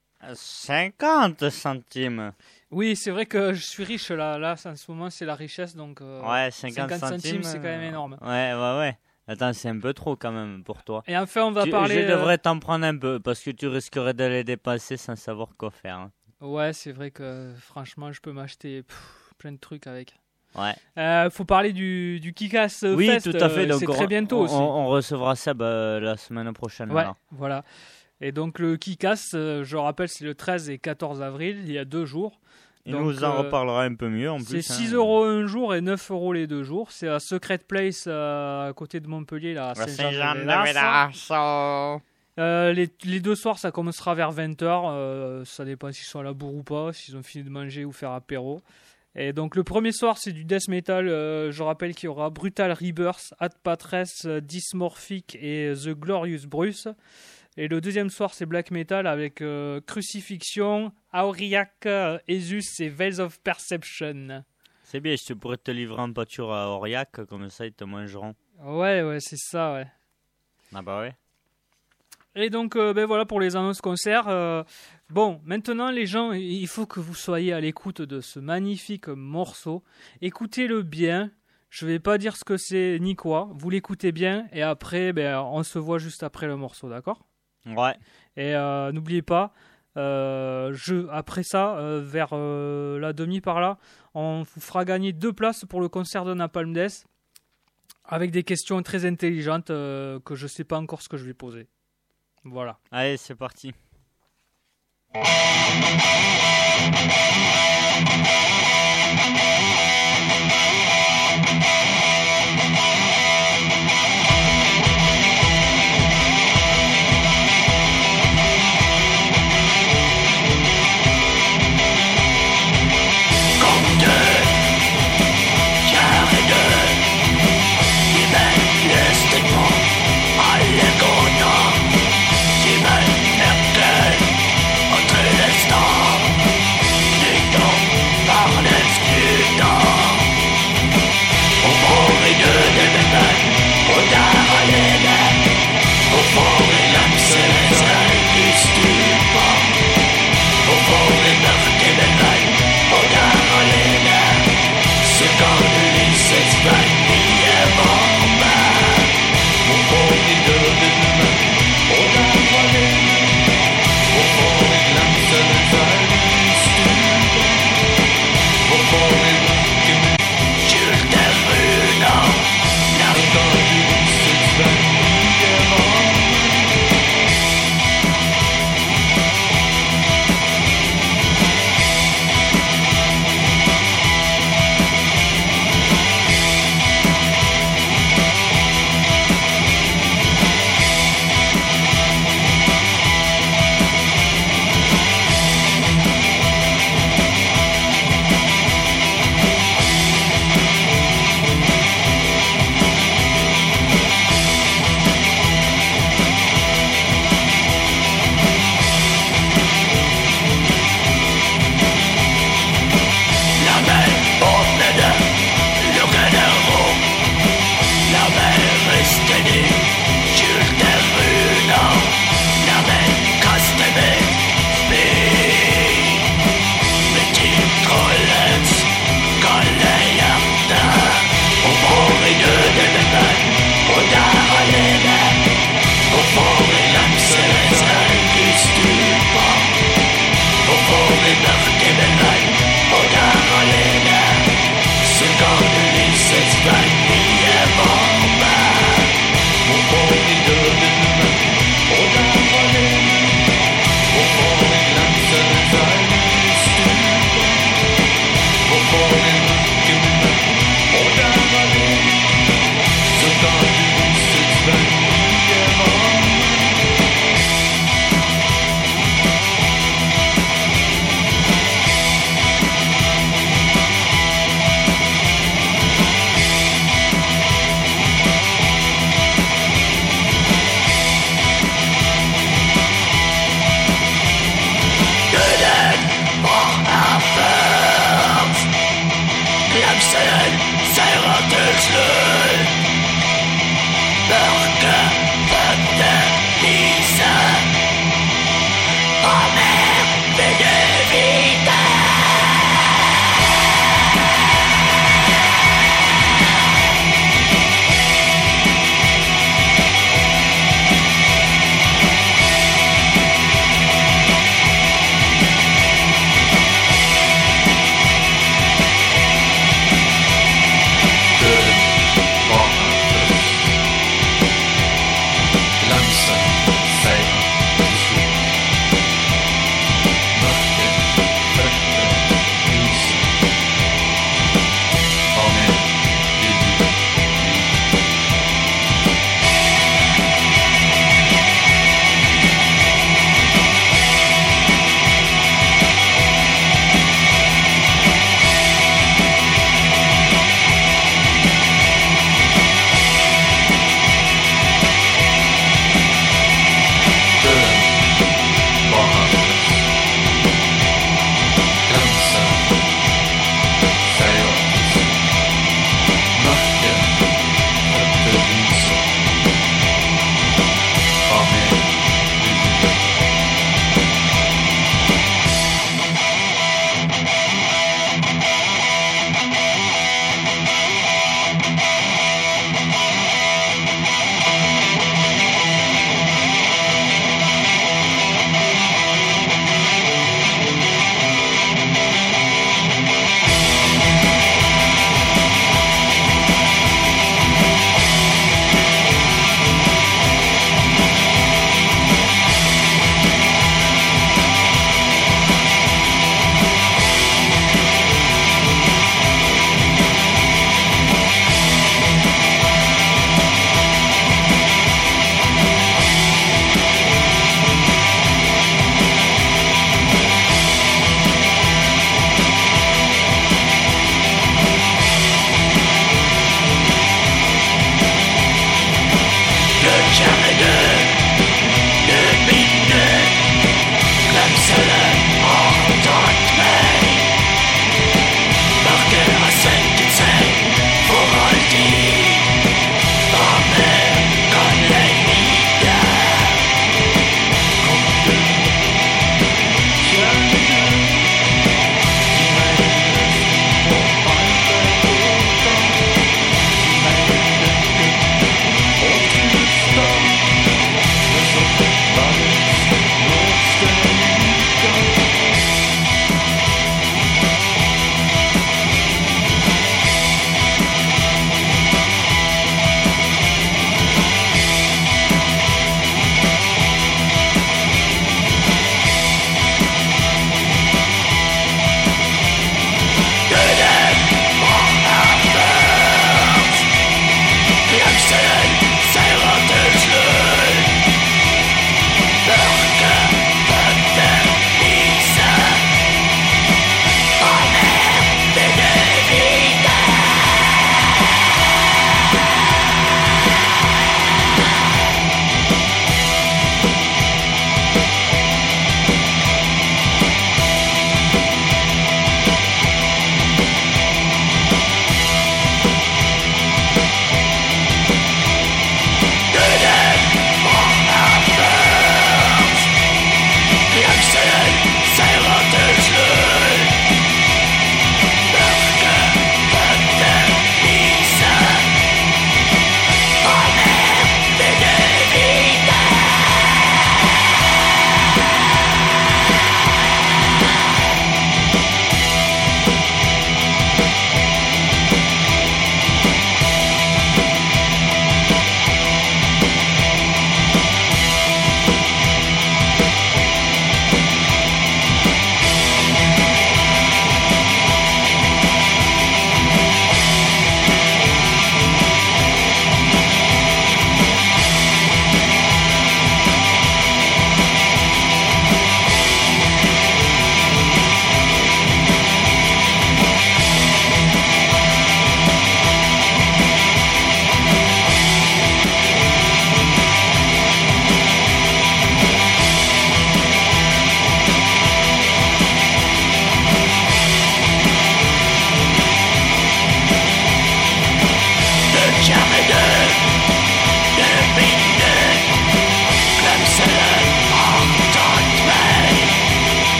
cinquante centimes. Oui, c'est vrai que je suis riche là. Là, en ce moment, c'est la richesse. Donc, euh, Ouais, cinquante, cinquante centimes, centimes, c'est quand même euh, énorme. Ouais, ouais, ouais. Attends, c'est un peu trop quand même pour toi. Et enfin, on va Tu- parler. je euh, devrais t'en prendre un peu parce que tu risquerais de les dépasser sans savoir quoi faire. hein. Ouais, c'est vrai que franchement, je peux m'acheter pff, plein de trucs avec. Ouais. Euh, faut parler du, du Kick-Ass Oui, Fest. tout à fait. euh, Donc, c'est on- très bientôt on, aussi. On, recevra ça bah, la semaine prochaine. Ouais, alors. voilà. Et donc, le Kick-Ass, euh, je rappelle, c'est le treize et quatorze avril, il y a deux jours. Il Donc, nous en euh, reparlera un peu mieux en C'est plus. six hein. euros un jour et neuf euros les deux jours. C'est à Secret Place euh, à côté de Montpellier, là, à À Saint-Jean-de-Vélas. Saint-Jean-de-Vélas. Euh, les, les deux soirs, ça commencera vers vingt heures. Euh, ça dépend s'ils sont à la bourre ou pas, s'ils ont fini de manger ou faire apéro. Et donc, le premier soir, c'est du death metal. Euh, je rappelle qu'il y aura Brutal Rebirth, Ad Patres, euh, Dysmorphic et The Glorious Bruce. Et le deuxième soir, c'est black metal avec euh, Crucifixion, Aurillac, euh, Esus et Veils of Perception. C'est bien, je pourrais te livrer un pâture à Aurillac, comme ça ils te mangeront. Ouais, ouais, c'est ça, ouais. Ah bah ouais. Et donc, euh, ben voilà pour les annonces concerts. Euh, bon, maintenant, les gens, il faut que vous soyez à l'écoute de ce magnifique morceau. Écoutez-le bien. Je vais pas dire ce que c'est ni quoi. Vous l'écoutez bien et après, ben, on se voit juste après le morceau, d'accord ? Ouais. Et euh, n'oubliez pas, euh, je, après ça, euh, vers euh, la demi par là, on vous fera gagner deux places pour le concert de Napalm Death avec des questions très intelligentes euh, que je sais pas encore ce que je vais poser. Voilà. Allez, c'est parti. Come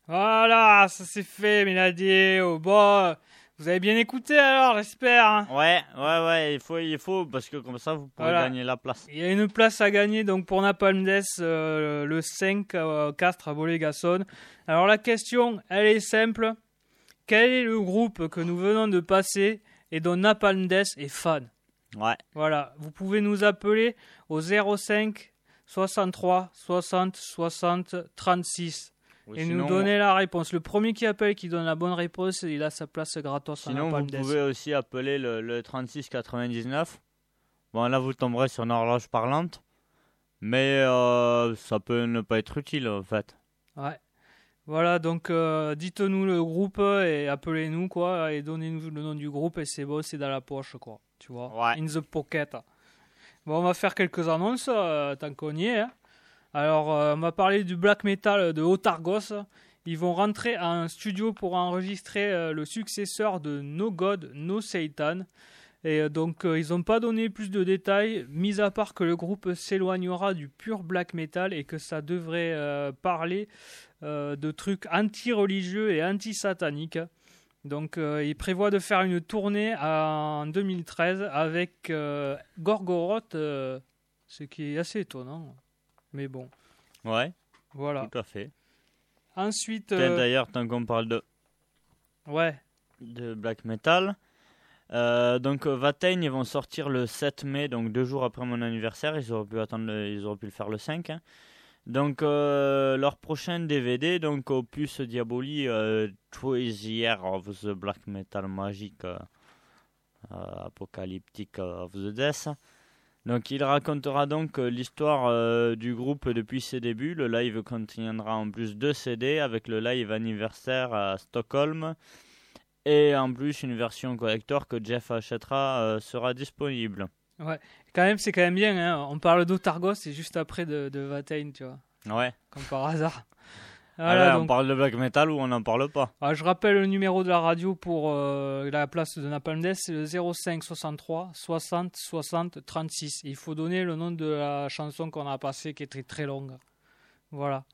Voilà, ça c'est fait, Méladier. Oh, bon, vous avez bien écouté alors, j'espère. Hein. Ouais, ouais, ouais, il faut, il faut, parce que comme ça, vous pourrez Voilà. gagner la place. Il y a une place à gagner donc pour Napalm Death euh, le cinq euh, Castres à Bollé-Gasson. Alors la question, elle est simple. Quel est le groupe que nous venons de passer et dont Napalm Death est fan? Ouais. Voilà, vous pouvez nous appeler au zéro cinq soixante-trois soixante soixante trente-six Ou et sinon, nous donner la réponse. Le premier qui appelle, qui donne la bonne réponse, il a sa place gratos à Sinon, Napalm vous Death. pouvez aussi appeler le, le trente-six quatre-vingt-dix-neuf. Bon, là, vous tomberez sur une horloge parlante. Mais euh, ça peut ne pas être utile, en fait. Ouais. Voilà, donc euh, dites-nous le groupe et appelez-nous, quoi, et donnez-nous le nom du groupe, et c'est bon, c'est dans la poche, quoi, tu vois, Ouais. in the pocket. Bon, on va faire quelques annonces, euh, tant qu'on y est. Hein. Alors, euh, on va parler du black metal de Otargos. Ils vont rentrer à un studio pour enregistrer euh, le successeur de No God, No Satan. Et euh, donc, euh, ils n'ont pas donné plus de détails, mis à part que le groupe s'éloignera du pur black metal et que ça devrait euh, parler euh, de trucs anti-religieux et anti-sataniques. Donc, euh, ils prévoient de faire une tournée en deux mille treize avec euh, Gorgoroth, euh, ce qui est assez étonnant. Mais bon, Ouais, voilà. tout à fait. Ensuite, Tiens, euh, d'ailleurs, tant qu'on parle de, ouais, de black metal, euh, donc euh, Watain, ils vont sortir le sept mai, donc deux jours après mon anniversaire. Ils auraient pu attendre, le- ils auraient pu le faire le cinq. Hein. Donc euh, leur prochain D V D, donc Opus Diaboli, euh, Treasure of the Black Metal Magic euh, euh, Apocalyptic of the Death. Donc il racontera donc euh, l'histoire euh, du groupe depuis ses débuts. Le live contiendra en plus deux C D avec le live anniversaire à Stockholm. Et en plus une version collector que Jeff achètera euh, sera disponible. ouais. Quand même, c'est quand même bien. Hein. On parle d'Otargos, c'est juste après de, de Watain, tu vois, Ouais. comme par hasard. Ah Voilà, ouais, donc, on parle de black metal ou on n'en parle pas. ah, je rappelle le numéro de la radio pour euh, la place de Napalm Death, c'est le zéro cinq soixante-trois soixante soixante trente-six. Il faut donner le nom de la chanson qu'on a passée qui est très très longue. Voilà.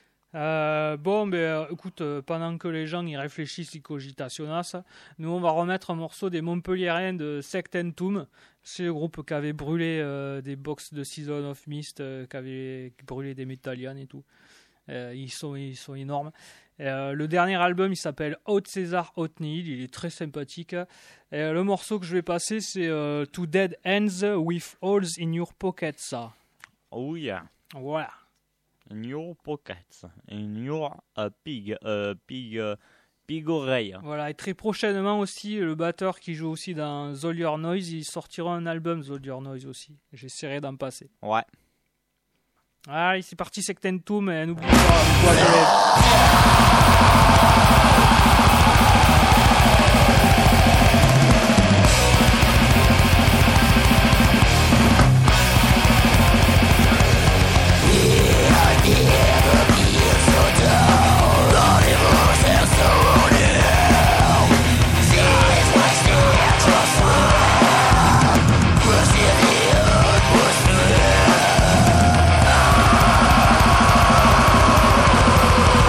Euh, bon, ben euh, écoute, euh, pendant que les gens y réfléchissent, y cogitationnassent, nous on va remettre un morceau des Montpelliérains de Sectentum. C'est le groupe qui avait brûlé euh, des box de Season of Mist, euh, qui avait brûlé des Metallian et tout. Euh, ils, sont, ils sont énormes. Euh, le dernier album, il s'appelle Out Caesar, Out Nihil. Il est très sympathique. Et euh, le morceau que je vais passer, c'est euh, To Dead Ends with Holes in Your Pockets. Oh yeah. Voilà. In your pockets. In your uh, pig. Uh, pig. Uh, pig oreille. Voilà. Et très prochainement aussi, le batteur qui joue aussi dans Zol Your Noise, il sortira un album Zol Your Noise aussi. J'essaierai d'en passer. Ouais. Allez, c'est parti, Sectentum. Et n'oubliez pas, le poil de lèvres. Push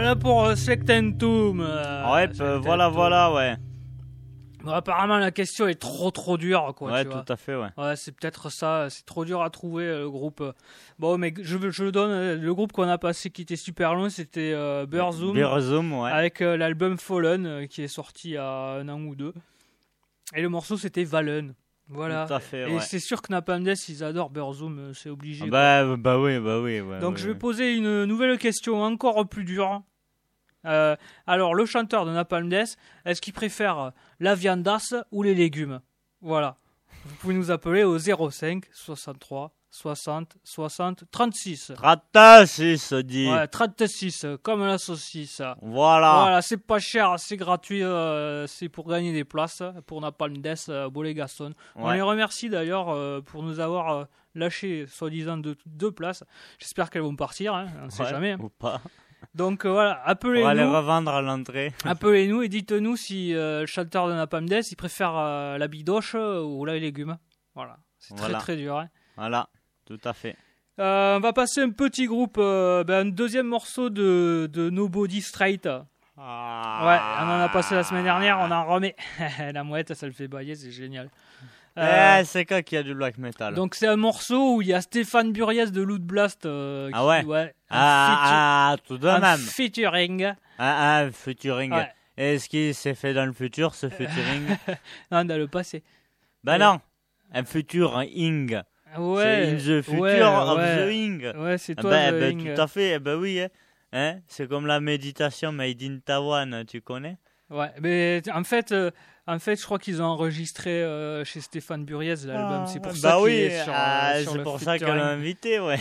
Voilà pour euh, Sectentum. Euh, ouais, euh, voilà, voilà, ouais. Bon, apparemment, la question est trop trop dure, quoi. Ouais, tu tout vois. à fait, ouais. Ouais, c'est peut-être ça. C'est trop dur à trouver euh, le groupe. Bon, mais je, je le donne. euh, Le groupe qu'on a passé qui était super long, c'était euh, Burzum. Burzum, ouais. Avec euh, l'album Fallen euh, qui est sorti il y a un an ou deux. Et le morceau c'était Valen. Voilà. Tout à fait, Et ouais. c'est sûr que Napalm Death ils adorent Burzum, euh, c'est obligé. Ah quoi. bah, bah oui, bah oui. Ouais, Donc ouais, je vais ouais. poser une nouvelle question encore plus dure. Euh, alors le chanteur de Napalm Death, est-ce qu'il préfère la viandasse ou les légumes? Voilà. Vous pouvez nous appeler au zéro cinq soixante-trois soixante soixante trente-six. trente-six, dit. Ouais, trente-six, comme la saucisse. Voilà. Voilà, c'est pas cher, c'est gratuit, euh, c'est pour gagner des places pour Napalm Death, euh, Bolégaston. On Ouais. les remercie d'ailleurs euh, pour nous avoir euh, lâché soi-disant deux, deux places. J'espère qu'elles vont partir, hein, on ne sait Ouais, jamais. hein. Ou pas. Donc euh, voilà, On va les appelez-nous, revendre à l'entrée. appelez-nous et dites-nous si euh, le chanteur de Napalm Death il préfère euh, la bidoche euh, ou la légumes. Voilà, c'est Voilà. très très dur. Hein. Voilà, tout à fait. Euh, on va passer un petit groupe, euh, ben, un deuxième morceau de, de Nobody Straight. Ah. Ouais, on en a passé la semaine dernière, on en remet. La mouette, ça le fait bailler, c'est génial. Eh, Euh, c'est quand qu'il y a du black metal. donc c'est un morceau où il y a Stéphane Buriez de Loot Blast. euh, Ah qui- ouais. un featu- ah, ah, tout de un même. featuring. Ah, ah, featuring. Ouais. Et ce qui s'est fait dans le futur, ce featuring? Non, dans le passé. Ben Ouais. non, un futur, un ing. Ouais. C'est in the future ouais, of ouais. the ing. Ouais, c'est Ah toi ben, le ben, Ing. tout à fait, eh ben oui. Hein. Hein, c'est comme la méditation made in Taiwan, tu connais? Ouais, mais en fait, euh, en fait, je crois qu'ils ont enregistré euh, chez Stéphane Buriez l'album. Ah, c'est pour bah ça qu'il oui, est sur, ah, euh, sur c'est le pour ça qu'elle featuring. l'a invité, ouais.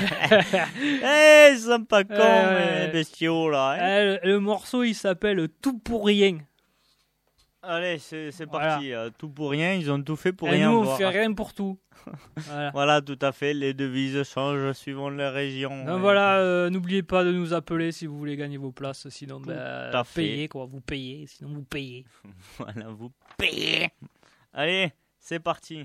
Eh, ils sont pas cons, ouais. les bestiaux, là. Hein. Euh, le, le morceau, il s'appelle Tout pour rien. Allez, c'est c'est Voilà. parti. euh, tout pour rien, ils ont tout fait pour Et rien nous, on voir. fait rien pour tout. Voilà. Voilà, tout à fait. Les devises changent suivant les régions. Donc ouais. voilà, euh, n'oubliez pas de nous appeler si vous voulez gagner vos places. Sinon, Tout bah, à fait. payez quoi, vous payez. Sinon, vous payez. Voilà, vous payez. Allez, c'est parti.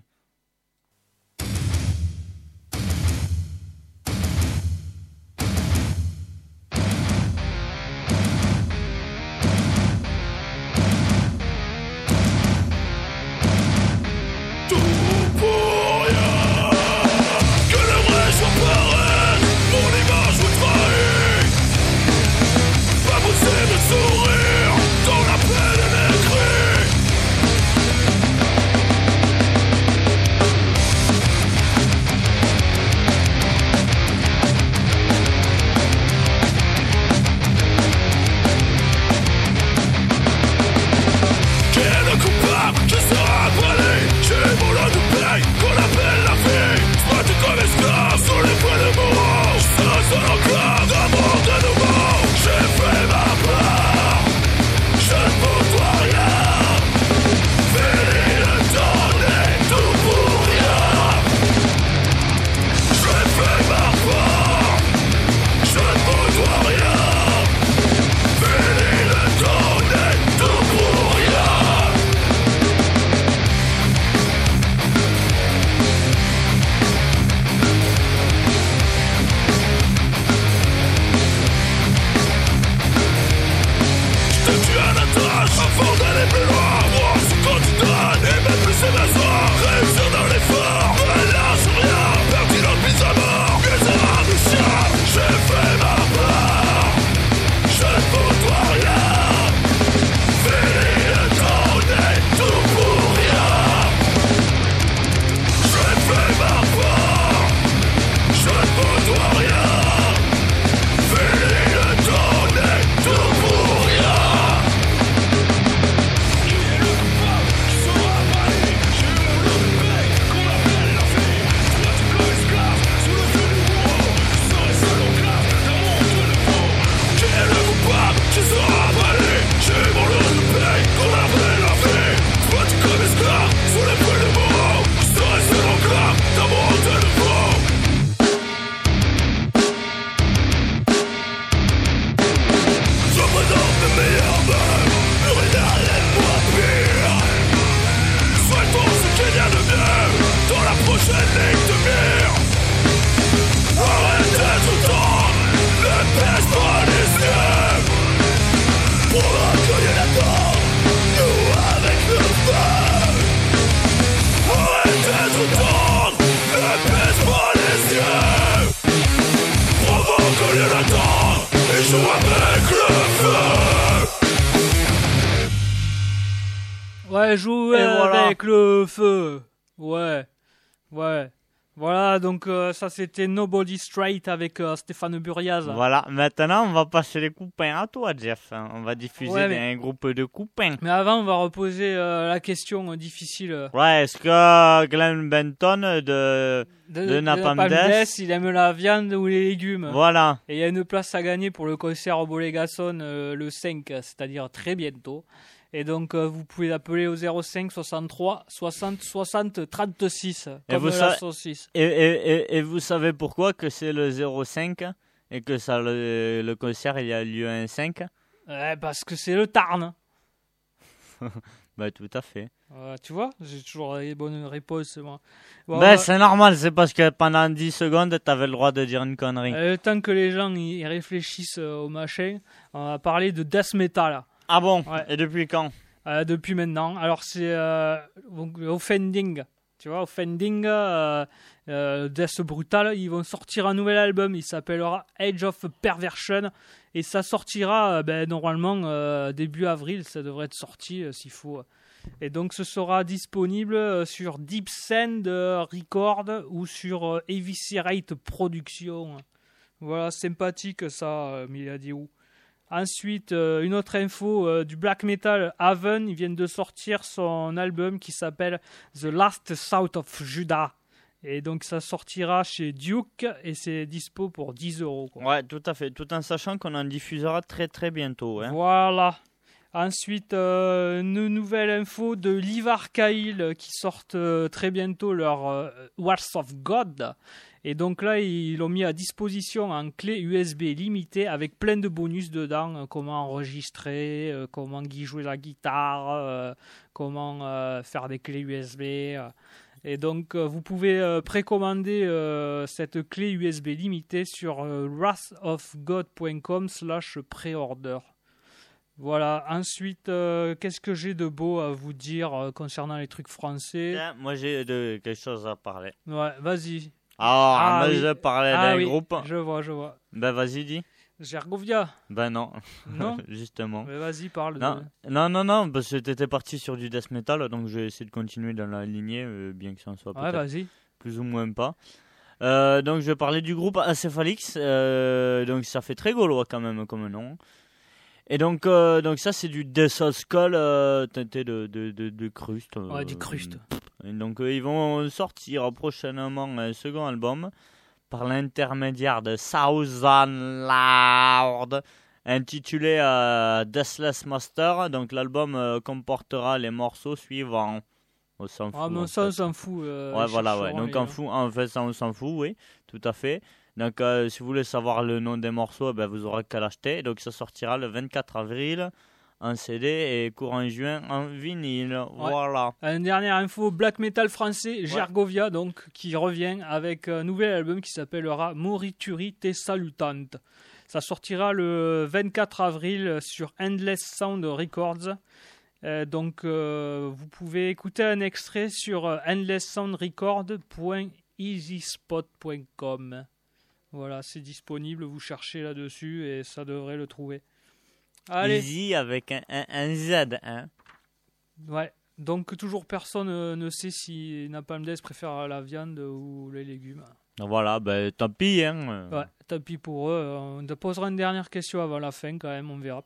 Tout pour rien. Ouais, jouer Et voilà. avec le feu. Ouais, ouais. Voilà, donc euh, ça c'était Nobody Straight avec euh, Stéphane Buriaz. Voilà, maintenant on va passer les coupins à toi, Jeff. On va diffuser Ouais, mais- un groupe de coupins. Mais avant, on va reposer euh, la question euh, difficile. Ouais, est-ce que Glenn Benton de... De Napalm Death. il aime la viande ou les légumes. Voilà. Et il y a une place à gagner pour le concert au Bolégason euh, le cinq, c'est-à-dire très bientôt. Et donc, euh, vous pouvez appeler au zéro cinq soixante-trois soixante soixante trente-six, Et comme vous la sa- saucisse. Et, et, et, et vous savez pourquoi que c'est le zéro cinq et que ça le, le concert il y a lieu un cinq? Ouais, parce que c'est le Tarn. Bah tout à fait. Euh, tu vois, j'ai toujours les bonnes réponses, moi. Bon, Ben on va- c'est normal, c'est parce que pendant dix secondes t'avais le droit de dire une connerie. euh, le temps que les gens y réfléchissent euh, au machin, on va parler de death metal. Ah bon? Ouais. Et depuis quand? Euh, depuis maintenant. Alors c'est euh, donc, Offending, tu vois, Offending, euh, euh, Death Brutal, ils vont sortir un nouvel album, il s'appellera Age of Perversion, et ça sortira euh, ben, normalement euh, début avril, ça devrait être sorti euh, s'il faut. Et donc ce sera disponible euh, sur Deep Sand euh, Record ou sur euh, Eviscerate Productions. Voilà, sympathique ça, euh, Miladiou. Ensuite, euh, une autre info euh, du black metal, Haven, ils viennent de sortir son album qui s'appelle The Last South of Judah. Et donc ça sortira chez Duke et c'est dispo pour dix euros. quoi. Ouais, tout à fait. Tout en sachant qu'on en diffusera très très bientôt. Hein. Voilà. Ensuite, euh, une nouvelle info de Livar Kail qui sortent euh, très bientôt leur euh, Wars of God. Et donc là, ils l'ont mis à disposition en clé U S B limitée avec plein de bonus dedans. euh, comment enregistrer, euh, comment y jouer la guitare, euh, comment euh, faire des clés U S B. euh. Et donc, euh, vous pouvez euh, précommander euh, cette clé U S B limitée sur euh, wrath of god point com slash pre-order. Voilà. Ensuite, euh, qu'est-ce que j'ai de beau à vous dire euh, concernant les trucs français? Tiens, moi j'ai de quelque chose à parler. Ouais, vas-y. Ah, Ah moi oui. je parlais Ah d'un oui, groupe. je vois, je vois. Ben vas-y, dis. Gergovia, Ben non. non? Justement. Mais vas-y, parle. Non, De... non, non, non, parce que t'étais parti sur du death metal, donc je vais essayer de continuer dans la lignée, euh, bien que ça en soit Ouais, peut-être vas-y. plus ou moins pas. Euh, donc je vais parler du groupe Acéphalix, euh, donc ça fait très gaulois quand même comme nom. Et donc, euh, donc ça c'est du Death of Skull euh, teinté de, de, de, de crust. euh, Ouais, du crust. Et donc euh, ils vont sortir prochainement un second album par l'intermédiaire de Southern Lord intitulé euh, Deathless Master. Donc l'album euh, comportera les morceaux suivants. On s'en fout. Ah, mais en ça, on fait. s'en fout. euh, Ouais, ils voilà, ouais. chercheront, Donc les en, gars. fou, en fait, ça, on s'en fout, oui, tout à fait. Donc euh, si vous voulez savoir le nom des morceaux, ben, vous aurez qu'à l'acheter. Donc ça sortira le vingt-quatre avril en C D et courant juin en vinyle. Voilà. Une dernière info, black metal français, Gergovia, donc, qui revient avec un nouvel album qui s'appellera Morituri te salutante. Ça sortira le vingt-quatre avril sur Endless Sound Records. Euh, donc, euh, vous pouvez écouter un extrait sur euh, endless sound record point easy spot point com. Voilà, c'est disponible, vous cherchez là-dessus et ça devrait le trouver. Allez. Easy avec un, un, un Z, hein. Ouais. Donc toujours personne euh, ne sait si Napalm Death préfère la viande ou les légumes. Voilà, ben tant pis, hein. Ouais, tant pis pour eux. On te posera une dernière question avant la fin quand même, on verra.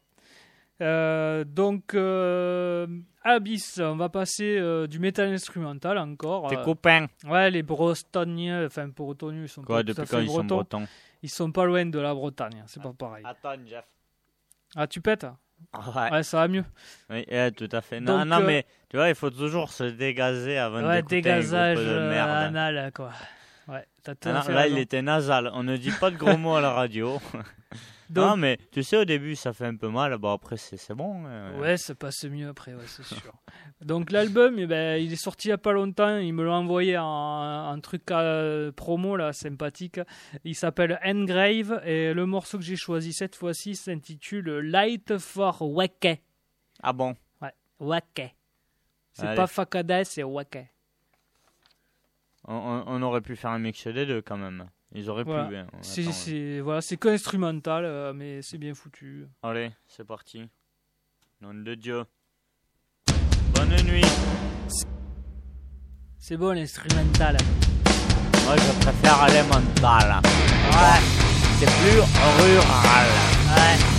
Euh, donc euh, Abyss, on va passer euh, du métal instrumental encore. Tes euh, copains. Ouais, les Bretoniens, enfin Bretoniens, ils sont Quoi, pas tout depuis à quand fait ils sont bretons. bretons? Ils sont pas loin de la Bretagne, c'est pas pareil. Attends, Jeff. Ah, tu pètes? Ouais, Ouais, ça va mieux. oui, eh, tout à fait. Non, Donc, non euh, mais tu vois, il faut toujours se dégazer avant Ouais, d'écouter un dégazage groupe de euh, merde. anal, quoi. Ouais, t'as tout Ah à non, fait là, raison. il était nasal. On ne dit pas de gros mots à la radio. Donc- Non, mais tu sais, au début, ça fait un peu mal. Bon, après, c'est c'est bon. hein. Ouais, ça passe mieux après, ouais, c'est sûr. Donc l'album, eh ben, il est sorti il y a pas longtemps. Ils me l'ont envoyé en, en truc à promo là, sympathique. Il s'appelle Engrave et le morceau que j'ai choisi cette fois-ci s'intitule Light for Wake. Ah bon? Ouais, Wake. C'est Allez. pas Fakada, c'est Wake. On, on- on aurait pu faire un mix des deux quand même. Ils auraient Voilà. pu. hein. C'est Attends, c'est voilà, c'est qu'instrumental, euh, mais c'est bien foutu. Allez, c'est parti. Nom de Dieu. Bonne nuit. C'est bon l'instrumental. Moi je préfère les mentales. Ouais. C'est plus rural. Ouais.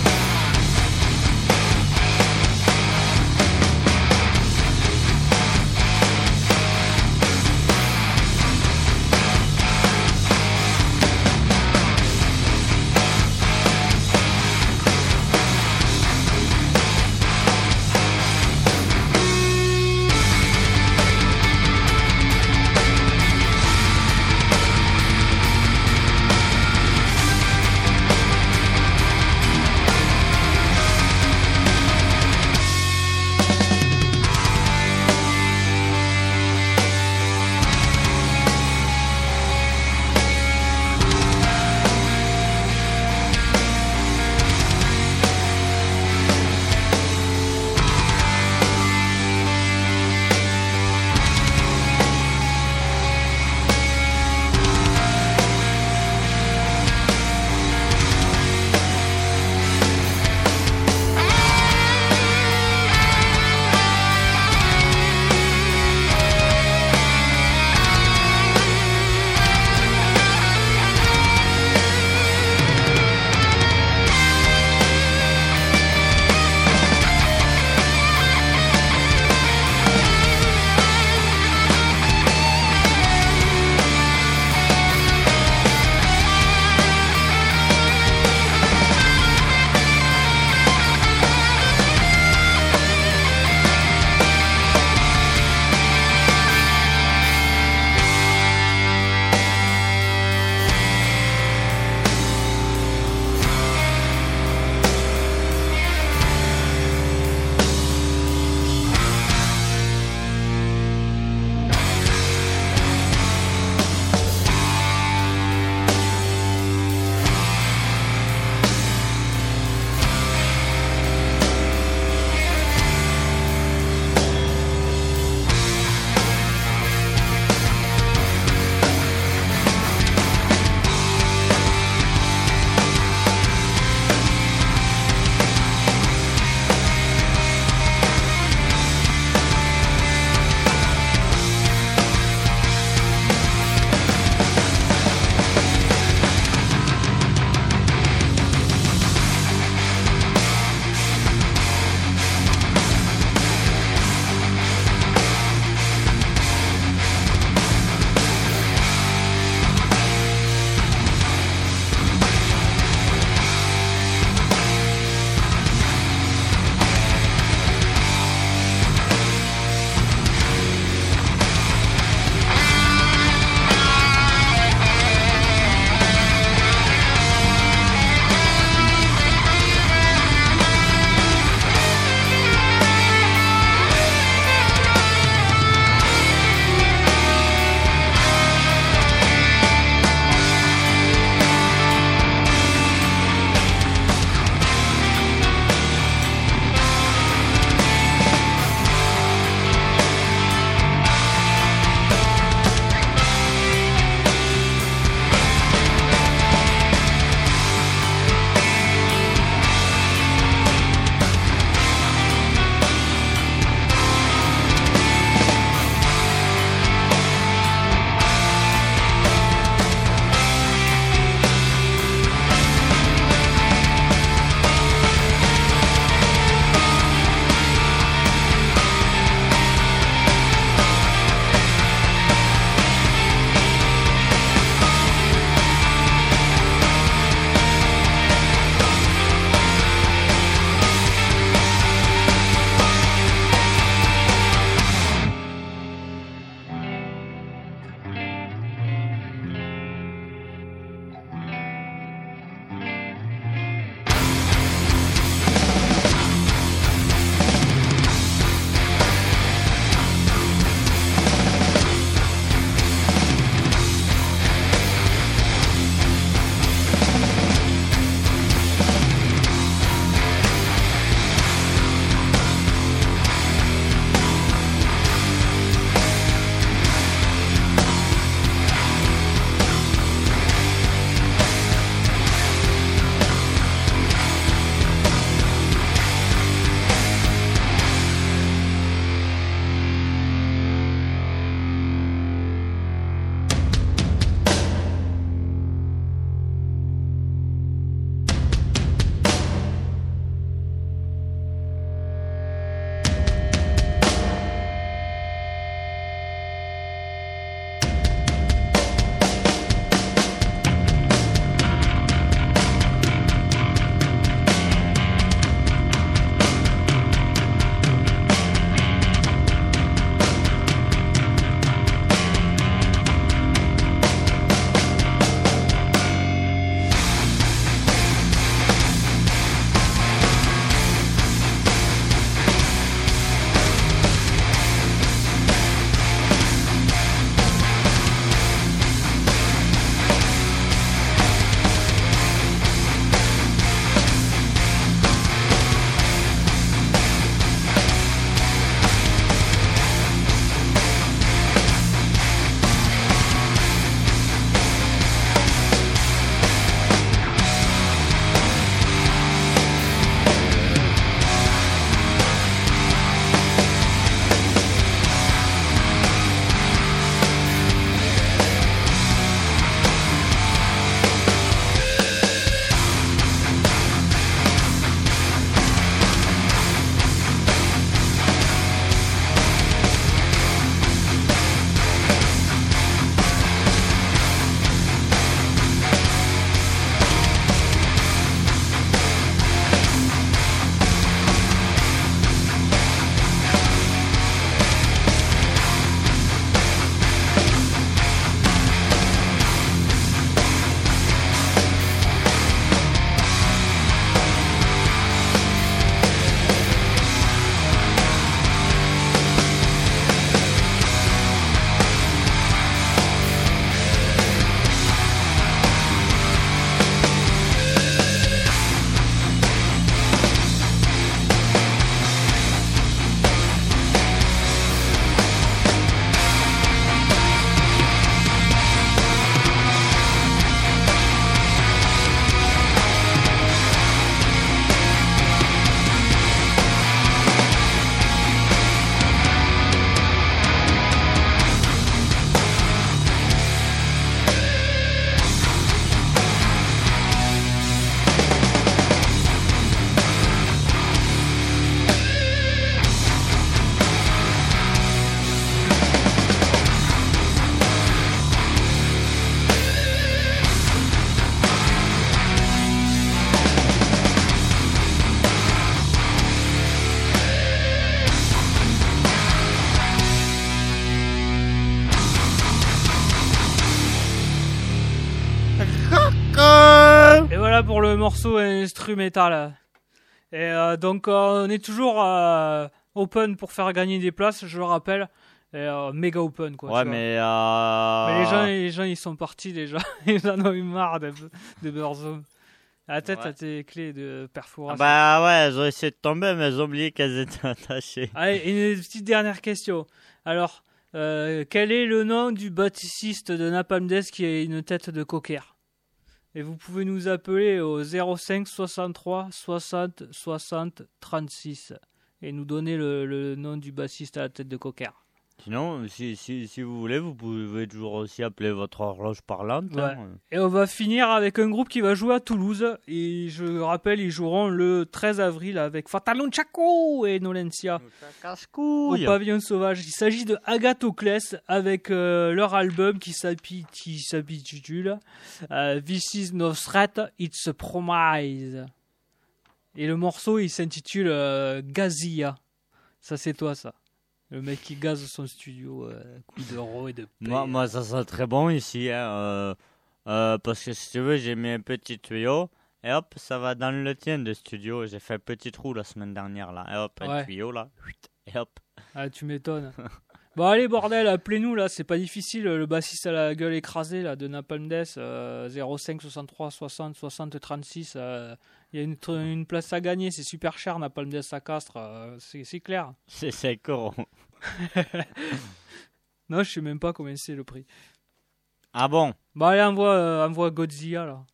le morceau instrumental. Et euh, donc euh, on est toujours euh, open pour faire gagner des places, je le rappelle. Et, euh, méga open quoi. Ouais, mais, euh... mais les gens, les gens ils sont partis déjà. Ils en ont eu marre de, de Burzum. À la tête Ouais. à tes clés de perforation. Ah bah ouais, elles ont essayé de tomber, mais elles ont oublié qu'elles étaient attachées. Allez, une petite dernière question. Alors, euh, quel est le nom du bassiste de Napalm Death qui a une tête de cocker? Et vous pouvez nous appeler au zéro cinq soixante-trois soixante soixante trente-six et nous donner le, le nom du bassiste à la tête de cocker. Sinon, si, si, si vous voulez, vous pouvez toujours aussi appeler votre horloge parlante. Ouais. Hein. Et on va finir avec un groupe qui va jouer à Toulouse. Et je rappelle, ils joueront le treize avril avec Fatal Chaco et Nolencia au Pavillon Sauvage. Il s'agit de Agathocles avec euh, leur album qui s'appelle- qui s'intitule euh, This is no threat, it's a promise. Et le morceau il s'intitule euh, Gazia. Ça c'est toi ça. Le mec qui gaze son studio, euh, coup d'euros et de paix. Moi, moi, ça sent très bon ici. Hein, euh, euh, parce que si tu veux, j'ai mis un petit tuyau. Et hop, ça va dans le tien de studio. J'ai fait un petit trou la semaine dernière. Là. Et hop, un Ouais. tuyau là. Et hop. Ah, tu m'étonnes. Bon, allez, bordel, appelez-nous là, c'est pas difficile. Le bassiste à la gueule écrasée là, de Napalm Death, euh, zéro cinq soixante-trois soixante soixante trente-six. Il euh, y a une, tr- une place à gagner, c'est super cher, Napalm Death à Castres, euh, c'est, c'est clair. C'est cinq euros. Non, je sais même pas combien c'est le prix. Ah bon? Bon, allez, envoie, euh, envoie Godzilla là.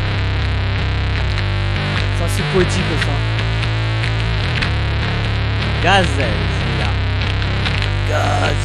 Ça, c'est poétique ça. Gazelle, là. Gaz.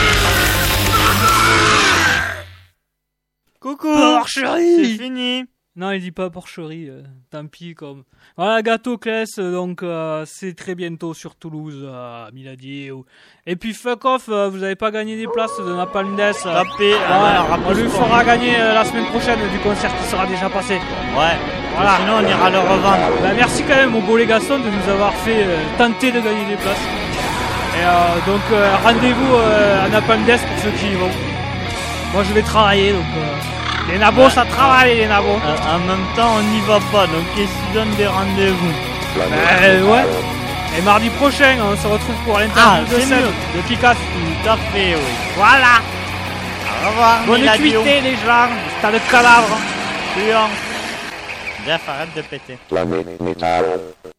Coucou. Porcherie. C'est fini. Non, il dit pas porcherie. euh, tant pis. Comme... Voilà, Gâteau Claes, euh, donc euh, c'est très bientôt sur Toulouse, euh, à Miladier. Ou... Et puis fuck off, euh, vous avez pas gagné des places de Napalm Death. euh. Tapez, Ouais, alors, on lui rappelle-toi. fera gagner euh, la semaine prochaine du concert qui sera déjà passé. Ouais, Voilà. sinon on ira le revendre. Bah, merci quand même au beau les garçons de nous avoir fait euh, tenter de gagner des places. Et euh, donc euh, rendez-vous euh, à Napalm Death pour ceux qui y vont. Moi je vais travailler donc euh, les nabos Ouais. ça travaille les nabos. Euh, en même temps, on n'y va pas, donc qu'est-ce qu'ils donnent des rendez-vous? Euh, ouais. Et mardi prochain on se retrouve pour Ah, l'interview de c'est Seb mieux. de Kikas. Tout à fait, oui. Voilà. Au revoir, Bonne Miladio. cuité les gens. Stade de cadavre. Suivant. Jeff, arrête de péter. Planet Metal.